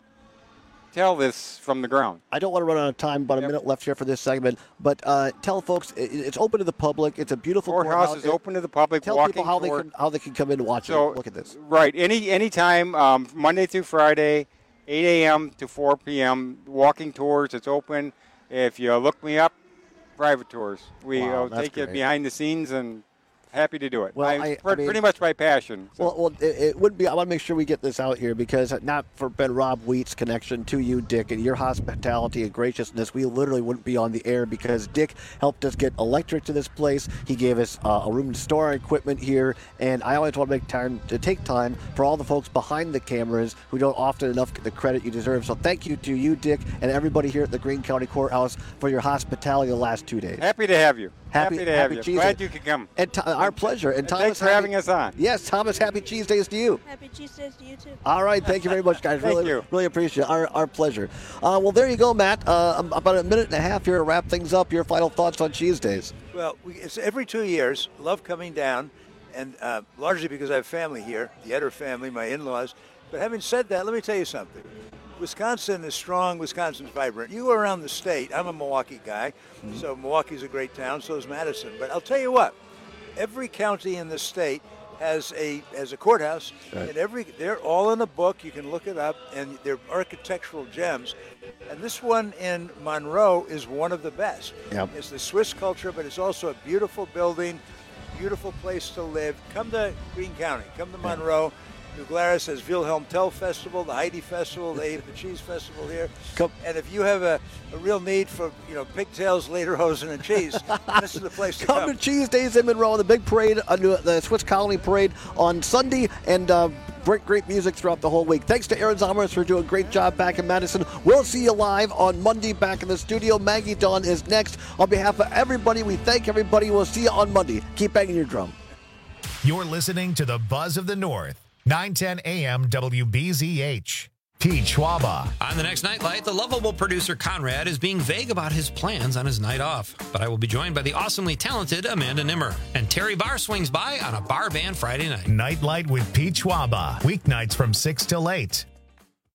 [SPEAKER 21] tell this from the ground.
[SPEAKER 15] I don't want to run out of time, about a yep. minute left here for this segment, but uh, tell folks it, it's open to the public. It's a beautiful
[SPEAKER 21] courthouse.
[SPEAKER 15] courthouse.
[SPEAKER 21] is open to the public.
[SPEAKER 15] Tell
[SPEAKER 21] walking
[SPEAKER 15] people how
[SPEAKER 21] tour.
[SPEAKER 15] they can how they can come in and watch
[SPEAKER 21] so,
[SPEAKER 15] it. Look at this.
[SPEAKER 21] Right, any any time, um, Monday through Friday, eight a.m. to four p.m. Walking tours. It's open. If you look me up, private tours. We
[SPEAKER 15] wow,
[SPEAKER 21] uh, take you behind the scenes and. Happy to do it.
[SPEAKER 15] Well,
[SPEAKER 21] I,
[SPEAKER 15] I,
[SPEAKER 21] pretty
[SPEAKER 15] I mean,
[SPEAKER 21] much by passion.
[SPEAKER 15] So. Well, well, it, it would be. I want to make sure we get this out here because not for Ben Rob Wheat's connection to you, Dick, and your hospitality and graciousness, we literally wouldn't be on the air because Dick helped us get electric to this place. He gave us uh, a room to store our equipment here, and I always want to make time to take time for all the folks behind the cameras who don't often enough get the credit you deserve. So thank you to you, Dick, and everybody here at the Greene County Courthouse for your hospitality the last two days.
[SPEAKER 21] Happy to have you.
[SPEAKER 15] Happy,
[SPEAKER 21] happy to have
[SPEAKER 15] happy
[SPEAKER 21] you.
[SPEAKER 15] Tuesday.
[SPEAKER 21] Glad you could come.
[SPEAKER 15] And t- our pleasure. And Thomas,
[SPEAKER 21] thanks for
[SPEAKER 15] happy,
[SPEAKER 21] having us on.
[SPEAKER 15] Yes, Thomas, happy Cheese Days to you.
[SPEAKER 13] Happy Cheese Days to you, too.
[SPEAKER 15] All right. Thank you very much, guys.
[SPEAKER 21] Thank
[SPEAKER 15] really,
[SPEAKER 21] you.
[SPEAKER 15] really appreciate it. Our, our pleasure. Uh, well, there you go, Matt. Uh, about a minute and a half here to wrap things up. Your final thoughts on Cheese Days.
[SPEAKER 17] Well, we, it's every two years. Love coming down, and uh, largely because I have family here, the Etter family, my in-laws. But having said that, let me tell you something. Wisconsin is strong. Wisconsin's vibrant. You go around the state. I'm a Milwaukee guy, mm-hmm. so Milwaukee's a great town. So is Madison. But I'll tell you what, every county in the state has a has a courthouse, right. and every they're all in a book. You can look it up, and they're architectural gems. And this one in Monroe is one of the best.
[SPEAKER 15] Yep.
[SPEAKER 17] It's the Swiss culture, but it's also a beautiful building, beautiful place to live. Come to Greene County. Come to Monroe. Yep. New Glarus has Wilhelm Tell Festival, the Heidi Festival, they have the Cheese Festival here.
[SPEAKER 15] Come.
[SPEAKER 17] And if you have a, a real need for, you know, pigtails, lederhosen, and cheese, this is the place to come.
[SPEAKER 15] Come to Cheese Days in Monroe, the big parade, uh, the Swiss Colony Parade on Sunday, and uh, great, great music throughout the whole week. Thanks to Aaron Zomers for doing a great job back in Madison. We'll see you live on Monday back in the studio. Maggie Dawn is next. On behalf of everybody, we thank everybody. We'll see you on Monday. Keep banging your drum.
[SPEAKER 1] You're listening to the Buzz of the North. nine ten a.m. W B Z H. Pete Schwaba.
[SPEAKER 6] On the next Nightlight, the lovable producer Conrad is being vague about his plans on his night off. But I will be joined by the awesomely talented Amanda Nimmer. And Terry Barr swings by on a bar band Friday night.
[SPEAKER 1] Nightlight with Pete Schwaba. Weeknights from six till eight.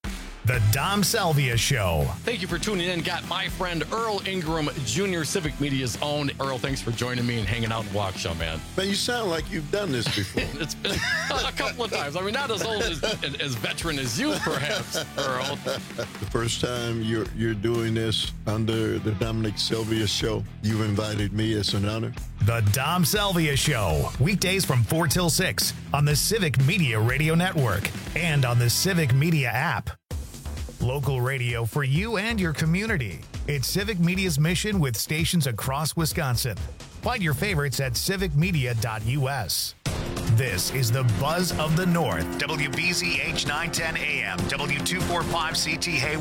[SPEAKER 1] The Dom Salvia Show.
[SPEAKER 12] Thank you for tuning in. Got my friend Earl Ingram Junior, Civic Media's own. Earl, thanks for joining me and hanging out in Waukesha, man.
[SPEAKER 13] Man, you sound like you've done this before.
[SPEAKER 12] It's been a couple of times. I mean, not as old as, as veteran as you, perhaps, Earl.
[SPEAKER 13] The first time you're you're doing this under the Dominic Salvia Show, you've invited me. It's an honor.
[SPEAKER 1] The Dom Salvia Show. Weekdays from four till six on the Civic Media Radio Network and on the Civic Media app. Local radio for you and your community. It's Civic Media's mission with stations across Wisconsin. Find your favorites at civic media dot u s. This is the Buzz of the North. W B Z H nine ten A M, W two forty-five C T Hayward.